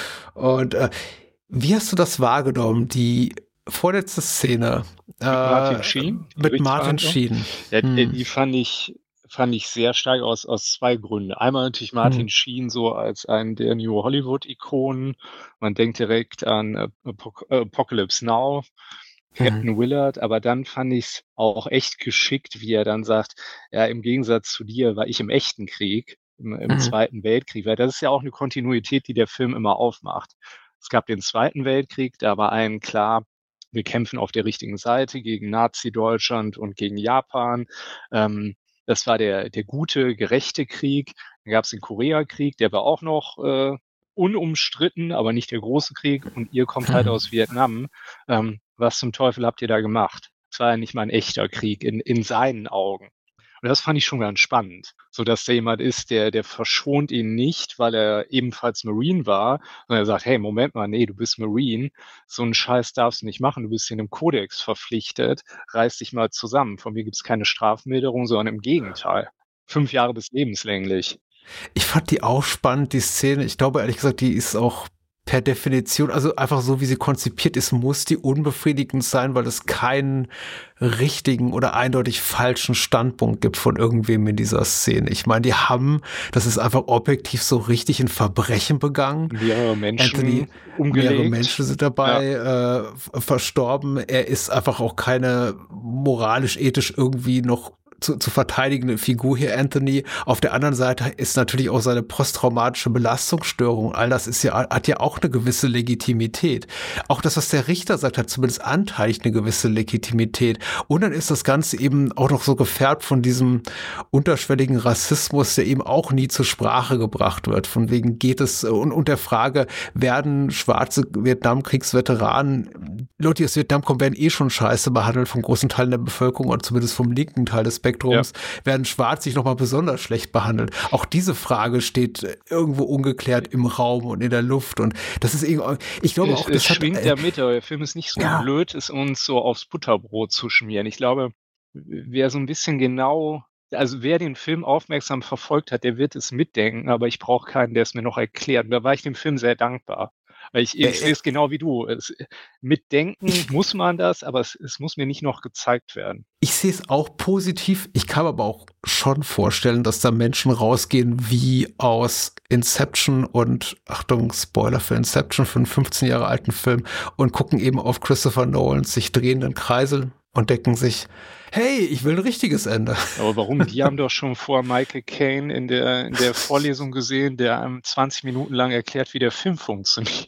und äh, wie hast du das wahrgenommen, die vorletzte Szene? Mit äh, Martin Sheen? Mit Martin Sheen. Ja, hm. Die fand ich fand ich sehr stark aus, aus zwei Gründen. Einmal natürlich Martin hm. Sheen so als einen der New Hollywood-Ikonen. Man denkt direkt an Apok- Apocalypse Now, Captain hm. Willard, aber dann fand ich es auch echt geschickt, wie er dann sagt, ja, im Gegensatz zu dir war ich im echten Krieg, im, im hm. Zweiten Weltkrieg, weil das ist ja auch eine Kontinuität, die der Film immer aufmacht. Es gab den Zweiten Weltkrieg, da war allen klar, wir kämpfen auf der richtigen Seite gegen Nazi-Deutschland und gegen Japan. Ähm, Das war der, der gute, gerechte Krieg. Dann gab es den Koreakrieg, der war auch noch äh, unumstritten, aber nicht der große Krieg. Und ihr kommt halt aus Vietnam. Ähm, was zum Teufel habt ihr da gemacht? Es war ja nicht mal ein echter Krieg in, in seinen Augen. Und das fand ich schon ganz spannend, so dass da jemand ist, der, der verschont ihn nicht, weil er ebenfalls Marine war, sondern er sagt, hey, Moment mal, nee, du bist Marine, so einen Scheiß darfst du nicht machen, du bist hier in einem Kodex verpflichtet, reiß dich mal zusammen. Von mir gibt es keine Strafmilderung, sondern im Gegenteil. Fünf Jahre bis lebenslänglich. Ich fand die auch spannend, die Szene. Ich glaube, ehrlich gesagt, die ist auch per Definition, also einfach so, wie sie konzipiert ist, muss die unbefriedigend sein, weil es keinen richtigen oder eindeutig falschen Standpunkt gibt von irgendwem in dieser Szene. Ich meine, die haben, das ist einfach objektiv so richtig ein Verbrechen begangen. Mehrere Menschen Anthony, umgelegt. Mehrere Menschen sind dabei ja. äh, verstorben. Er ist einfach auch keine moralisch, ethisch irgendwie noch Zu, zu verteidigende Figur hier, Anthony. Auf der anderen Seite ist natürlich auch seine posttraumatische Belastungsstörung. All das ist ja, hat ja auch eine gewisse Legitimität. Auch das, was der Richter sagt, hat zumindest anteilig eine gewisse Legitimität. Und dann ist das Ganze eben auch noch so gefärbt von diesem unterschwelligen Rassismus, der eben auch nie zur Sprache gebracht wird. Von wegen geht es, und, und der Frage, werden schwarze Vietnamkriegsveteranen, Leute, die aus Vietnam kommen, werden eh schon scheiße behandelt vom großen Teil der Bevölkerung oder zumindest vom linken Teil des Spektrums, ja. werden Schwarz sich nochmal besonders schlecht behandelt. Auch diese Frage steht irgendwo ungeklärt im Raum und in der Luft und das ist irgendwie, ich glaube es, auch, das es hat, schwingt äh, ja mit, aber der Film ist nicht so ja. blöd, es uns so aufs Butterbrot zu schmieren. Ich glaube, wer so ein bisschen genau also wer den Film aufmerksam verfolgt hat, der wird es mitdenken, aber ich brauche keinen, der es mir noch erklärt. Und da war ich dem Film sehr dankbar. Weil ich, ich sehe es genau wie du. Es, mitdenken muss man das, aber es, es muss mir nicht noch gezeigt werden. Ich sehe es auch positiv. Ich kann aber auch schon vorstellen, dass da Menschen rausgehen wie aus Inception und, Achtung, Spoiler für Inception, für einen fünfzehn Jahre alten Film, und gucken eben auf Christopher Nolans sich drehenden Kreisel und denken sich, hey, ich will ein richtiges Ende. Aber warum? Die haben doch schon vor Michael Caine in der, in der Vorlesung gesehen, der einem zwanzig Minuten lang erklärt, wie der Film funktioniert.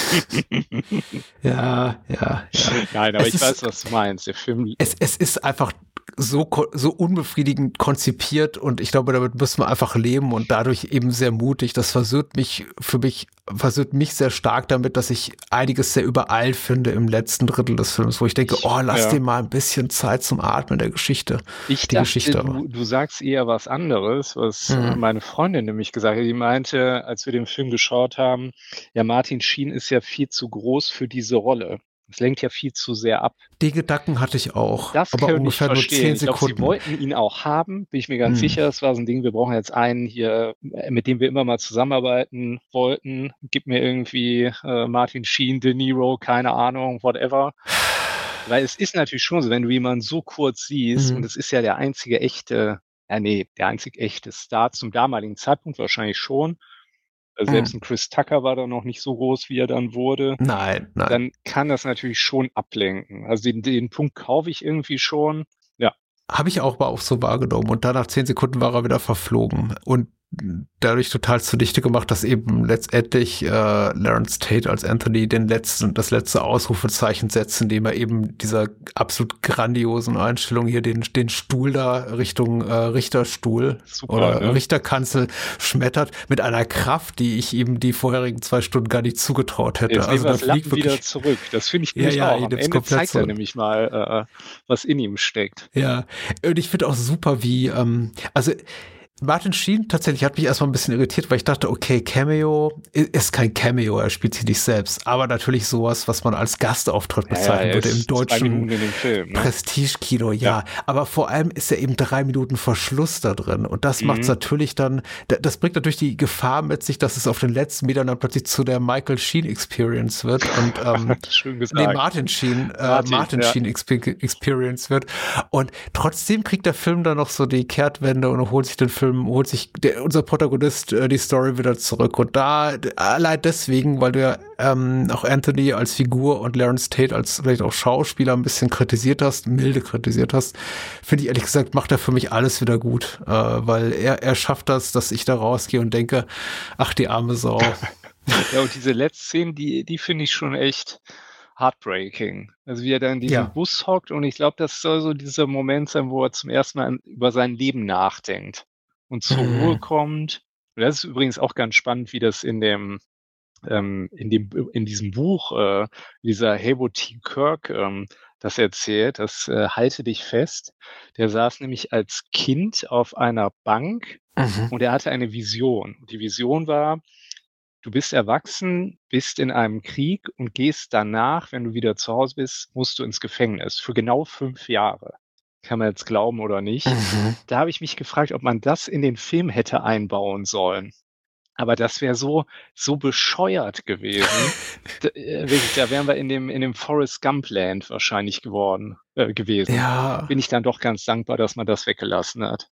Ja, ja, ja. Nein, aber es ich ist, weiß, was du meinst. Der Film. Es, es ist einfach so, so unbefriedigend konzipiert, und ich glaube, damit müssen wir einfach leben, und dadurch eben sehr mutig. Das versöhnt mich, für mich, versöhnt mich sehr stark damit, dass ich einiges sehr übereilt finde im letzten Drittel des Films, wo ich denke, oh, lass ja. dir mal ein bisschen Zeit zum Atmen der Geschichte. Ich die dachte, Geschichte. Du, du sagst eher was anderes, was Mhm. meine Freundin nämlich gesagt hat. Die meinte, als wir den Film geschaut haben, ja, Martin Sheen ist ja viel zu groß für diese Rolle. Es lenkt ja viel zu sehr ab. Die Gedanken hatte ich auch, Das aber kann ich ungefähr nur verstehen. zehn Ich glaube, Sekunden. sie wollten ihn auch haben, bin ich mir ganz Hm. sicher. Das war so ein Ding, wir brauchen jetzt einen hier, mit dem wir immer mal zusammenarbeiten wollten. Gib mir irgendwie äh, Martin Sheen, De Niro, keine Ahnung, whatever. Weil es ist natürlich schon so, wenn du jemanden so kurz siehst, Mhm. und es ist ja der einzige echte, ja nee, der einzige echte Star zum damaligen Zeitpunkt wahrscheinlich schon. Also selbst Mhm. ein Chris Tucker war da noch nicht so groß, wie er dann wurde. Nein, nein. Dann kann das natürlich schon ablenken. Also den, den Punkt kaufe ich irgendwie schon. Ja. Habe ich auch mal auch so wahrgenommen, und dann nach zehn Sekunden war er wieder verflogen und dadurch total zunichte gemacht, dass eben letztendlich äh, Lawrence Tate als Anthony den letzten, das letzte Ausrufezeichen setzt, indem er eben dieser absolut grandiosen Einstellung hier den, den Stuhl da Richtung äh, Richterstuhl Super, oder ne? Richterkanzel schmettert mit einer Kraft, die ich ihm die vorherigen zwei Stunden gar nicht zugetraut hätte. Jetzt Also nehmen wir da das Lappen fliegt wieder wirklich, zurück. Das finde ich Ja, nämlich ja, auch. ich Am nehm's Ende komplett zeigt er zurück. nämlich mal, äh, was in ihm steckt. ja, und ich finde auch super, wie, ähm, also Martin Sheen tatsächlich hat mich erstmal ein bisschen irritiert, weil ich dachte, okay, Cameo ist kein Cameo, er spielt sie nicht selbst, aber natürlich sowas, was man als Gastauftritt bezeichnen er würde ist im zwei deutschen Minuten in dem Film. Ne? Prestige-Kino, ja. Ja. Aber vor allem ist ja eben drei Minuten Verschluss da drin, und das Mhm. macht es natürlich dann, da- das bringt natürlich die Gefahr mit sich, dass es auf den letzten Metern dann plötzlich zu der Michael Sheen Experience wird und ähm, Schön gesagt. nee, Martin Sheen, äh, Martin, Martin ja. Sheen Expe Experience wird. Und trotzdem kriegt der Film dann noch so die Kehrtwende und holt sich den Film, holt sich der, unser Protagonist äh, die Story wieder zurück. Und da, allein deswegen, weil du ja ähm, auch Anthony als Figur und Lawrence Tate als vielleicht auch Schauspieler ein bisschen kritisiert hast, milde kritisiert hast, finde ich ehrlich gesagt, macht er für mich alles wieder gut. Äh, weil er, er schafft das, dass ich da rausgehe und denke, ach, die arme Sau. Ja, und diese letzte Szene, die, die finde ich schon echt heartbreaking. Also wie er da in diesem Ja. Bus hockt, und ich glaube, das soll so dieser Moment sein, wo er zum ersten Mal über sein Leben nachdenkt und zur Mhm. Ruhe kommt. Und das ist übrigens auch ganz spannend, wie das in dem ähm, in dem in diesem Buch äh, dieser Haywood T. Kirk ähm, das erzählt, das äh, Halte dich fest. Der saß nämlich als Kind auf einer Bank Mhm. und er hatte eine Vision. Die Vision war, du bist erwachsen, bist in einem Krieg und gehst danach, wenn du wieder zu Hause bist, musst du ins Gefängnis für genau fünf Jahre. Kann man jetzt glauben oder nicht. Mhm. Da habe ich mich gefragt, ob man das in den Film hätte einbauen sollen. Aber das wäre so, so bescheuert gewesen. da, äh, wirklich, da wären wir in dem, in dem Forrest Gump Land wahrscheinlich geworden, äh, gewesen. Ja. Bin ich dann doch ganz dankbar, dass man das weggelassen hat.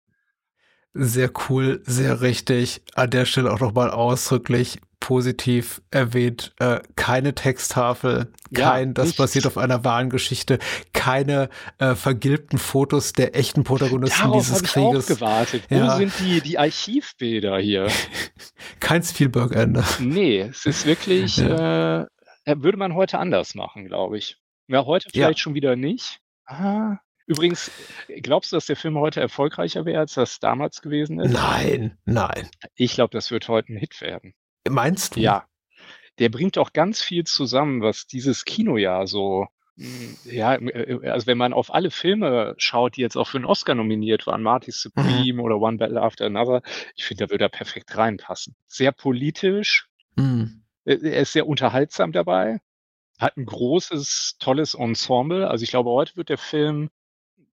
Sehr cool, sehr richtig. An der Stelle auch nochmal ausdrücklich positiv erwähnt, äh, keine Texttafel, Ja, kein, das nichts. basiert auf einer wahren Geschichte, keine äh, vergilbten Fotos der echten Protagonisten Darauf dieses habe ich auch Krieges, gewartet. Wo Ja. sind die, die Archivbilder hier? kein Spielberg-Ende. Nee, es ist wirklich, äh, würde man heute anders machen, glaube ich. Ja, heute Ja. vielleicht schon wieder nicht. Ah. Übrigens, glaubst du, dass der Film heute erfolgreicher wäre, als das damals gewesen ist? Nein, nein. Ich glaube, das wird heute ein Hit werden. Meinst du? Ja. Der bringt auch ganz viel zusammen, was dieses Kinojahr so, mh, ja, äh, also wenn man auf alle Filme schaut, die jetzt auch für einen Oscar nominiert waren, Marty Supreme oder One Battle After Another, ich finde, da würde er perfekt reinpassen. Sehr politisch, Hm. äh, er ist sehr unterhaltsam dabei, hat ein großes, tolles Ensemble. Also ich glaube, heute wird der Film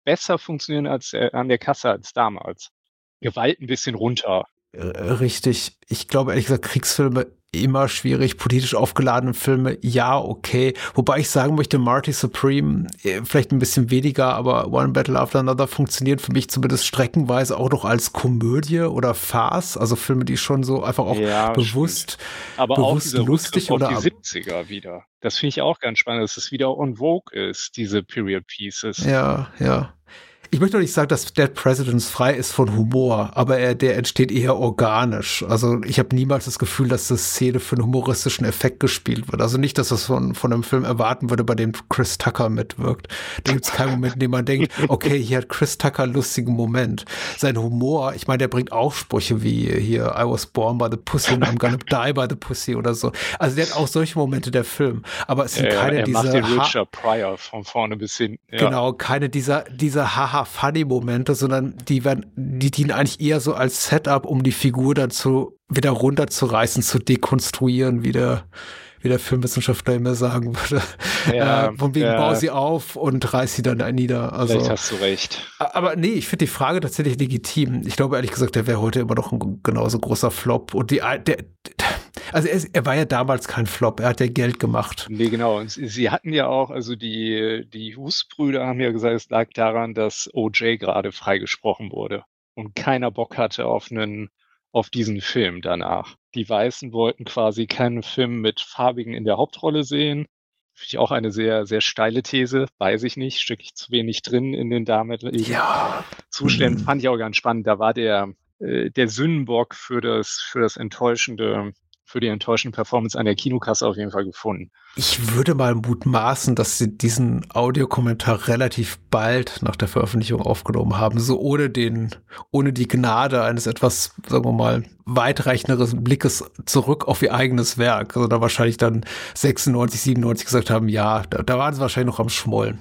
besser funktionieren als äh, an der Kasse als damals. Gewalt ein bisschen runter. Richtig. Ich glaube, ehrlich gesagt, Kriegsfilme immer schwierig, politisch aufgeladene Filme, ja, okay. Wobei ich sagen möchte, Marty Supreme, vielleicht ein bisschen weniger, aber One Battle After Another funktioniert für mich zumindest streckenweise auch noch als Komödie oder Farce, also Filme, die schon so einfach auch ja, bewusst, aber bewusst auch lustig auf oder die siebziger wieder. Das finde ich auch ganz spannend, dass es wieder on vogue ist, diese Period Pieces. Ja, ja. Ich möchte doch nicht sagen, dass Dead Presidents frei ist von Humor, aber er, der entsteht eher organisch. Also ich habe niemals das Gefühl, dass das Szene für einen humoristischen Effekt gespielt wird. Also nicht, dass das von, von einem Film erwarten würde, bei dem Chris Tucker mitwirkt. Da gibt es keinen Moment, in dem man denkt, okay, hier hat Chris Tucker einen lustigen Moment. Sein Humor, ich meine, der bringt auch Sprüche wie hier, I was born by the pussy and I'm gonna die by the pussy oder so. Also der hat auch solche Momente, der Film. Aber es sind ja, keine er dieser... macht den Richard Pryor von vorne bis hinten. Ja. Genau, keine dieser, dieser Haha Funny-Momente, sondern die werden, die dienen eigentlich eher so als Setup, um die Figur dann zu, wieder runterzureißen, zu dekonstruieren, wie der, wie der Filmwissenschaftler immer sagen würde. Ja, äh, von wegen ja. Bau sie auf und reiß sie dann nieder. Also, vielleicht hast du recht. Aber nee, ich finde die Frage tatsächlich legitim. Ich glaube ehrlich gesagt, der wäre heute immer noch ein genauso großer Flop. Und die, der, also er, er war ja damals kein Flop, er hat ja Geld gemacht. Nee, genau. Und sie hatten ja auch, also die, die Hus-Brüder haben ja gesagt, es lag daran, dass O J gerade freigesprochen wurde und keiner Bock hatte auf einen, auf diesen Film danach. Die Weißen wollten quasi keinen Film mit Farbigen in der Hauptrolle sehen. Finde ich auch eine sehr, sehr steile These. Weiß ich nicht, stecke ich zu wenig drin in den damaligen ja. Zuständen. Fand ich auch ganz spannend. Da war der, äh, der Sündenbock für das, für das enttäuschende für die enttäuschende Performance an der Kinokasse auf jeden Fall gefunden. Ich würde mal mutmaßen, dass sie diesen Audiokommentar relativ bald nach der Veröffentlichung aufgenommen haben, so ohne den, ohne die Gnade eines etwas, sagen wir mal, weitreichenderen Blickes zurück auf ihr eigenes Werk. Also da wahrscheinlich dann sechsundneunzig, siebenundneunzig gesagt haben, ja, da, da waren sie wahrscheinlich noch am Schmollen.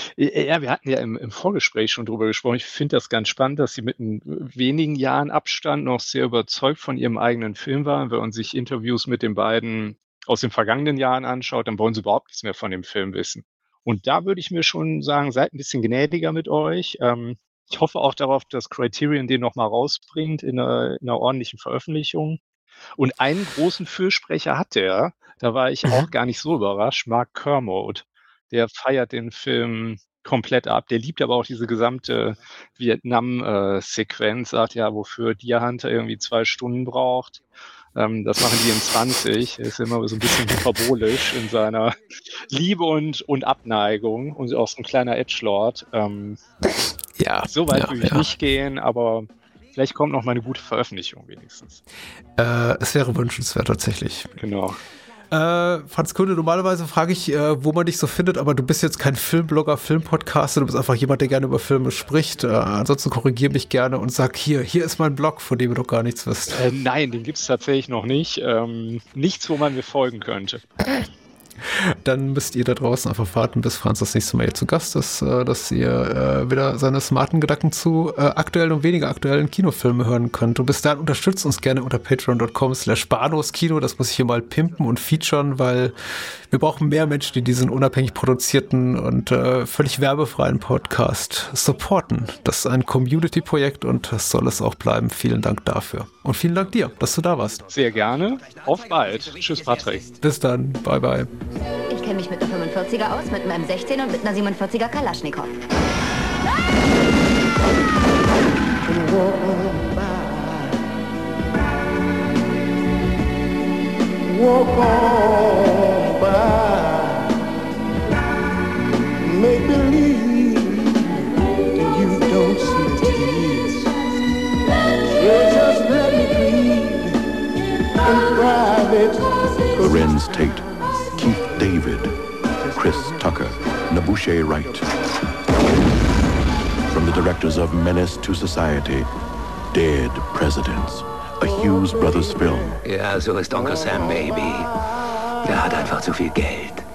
Ja, wir hatten ja im, im Vorgespräch schon drüber gesprochen. Ich finde das ganz spannend, dass sie mit einem wenigen Jahren Abstand noch sehr überzeugt von ihrem eigenen Film waren. Wenn man sich Interviews mit den beiden aus den vergangenen Jahren anschaut, dann wollen sie überhaupt nichts mehr von dem Film wissen. Und da würde ich mir schon sagen, seid ein bisschen gnädiger mit euch. Ähm, ich hoffe auch darauf, dass Criterion den nochmal rausbringt in einer, in einer ordentlichen Veröffentlichung. Und einen großen Fürsprecher hat der, da war ich auch gar nicht so überrascht, Mark Kermode. Der feiert den Film komplett ab. Der liebt aber auch diese gesamte Vietnam-Sequenz, sagt ja, wofür Deer Hunter irgendwie zwei Stunden braucht. Ähm, das machen die in zwanzig. Er ist immer so ein bisschen hyperbolisch in seiner Liebe und, und Abneigung und auch so ein kleiner Edgelord. Ähm, ja, so weit ja, würde ich ja. nicht gehen, aber vielleicht kommt noch mal eine gute Veröffentlichung wenigstens. Äh, es wäre wünschenswert tatsächlich. Genau. Äh, Franz Kunde, normalerweise frage ich, äh, wo man dich so findet, aber du bist jetzt kein Filmblogger, Filmpodcaster, du bist einfach jemand, der gerne über Filme spricht. Äh, ansonsten korrigier mich gerne und sag, hier, hier ist mein Blog, von dem du doch gar nichts wisst. Äh, nein, den gibt es tatsächlich noch nicht. Ähm, nichts, wo man mir folgen könnte. Dann müsst ihr da draußen einfach warten, bis Franz das nächste Mal hier zu Gast ist, äh, dass ihr äh, wieder seine smarten Gedanken zu äh, aktuellen und weniger aktuellen Kinofilmen hören könnt. Und bis dahin unterstützt uns gerne unter patreon.com slash Bahnhofskino. Das muss ich hier mal pimpen und featuren, weil wir brauchen mehr Menschen, die diesen unabhängig produzierten und äh, völlig werbefreien Podcast supporten. Das ist ein Community-Projekt und das soll es auch bleiben. Vielen Dank dafür. Und vielen Dank dir, dass du da warst. Sehr gerne. Auf bald. Tschüss, Patrick. Bis dann. Bye, bye. Ich kenne mich mit einer fünfundvierziger aus, mit einem M sechzehn und mit einer siebenundvierziger Kalaschnikow. Walk on by. Make believe you don't see tears. Just let me breathe in private. Lorenz Tate, Keith David, Chris Tucker, Nabushe Wright. From the directors of Menace to Society, Dead Presidents, a Hughes Brothers film. Ja, so ist Onkel Sam, Baby. Der hat einfach zu viel Geld.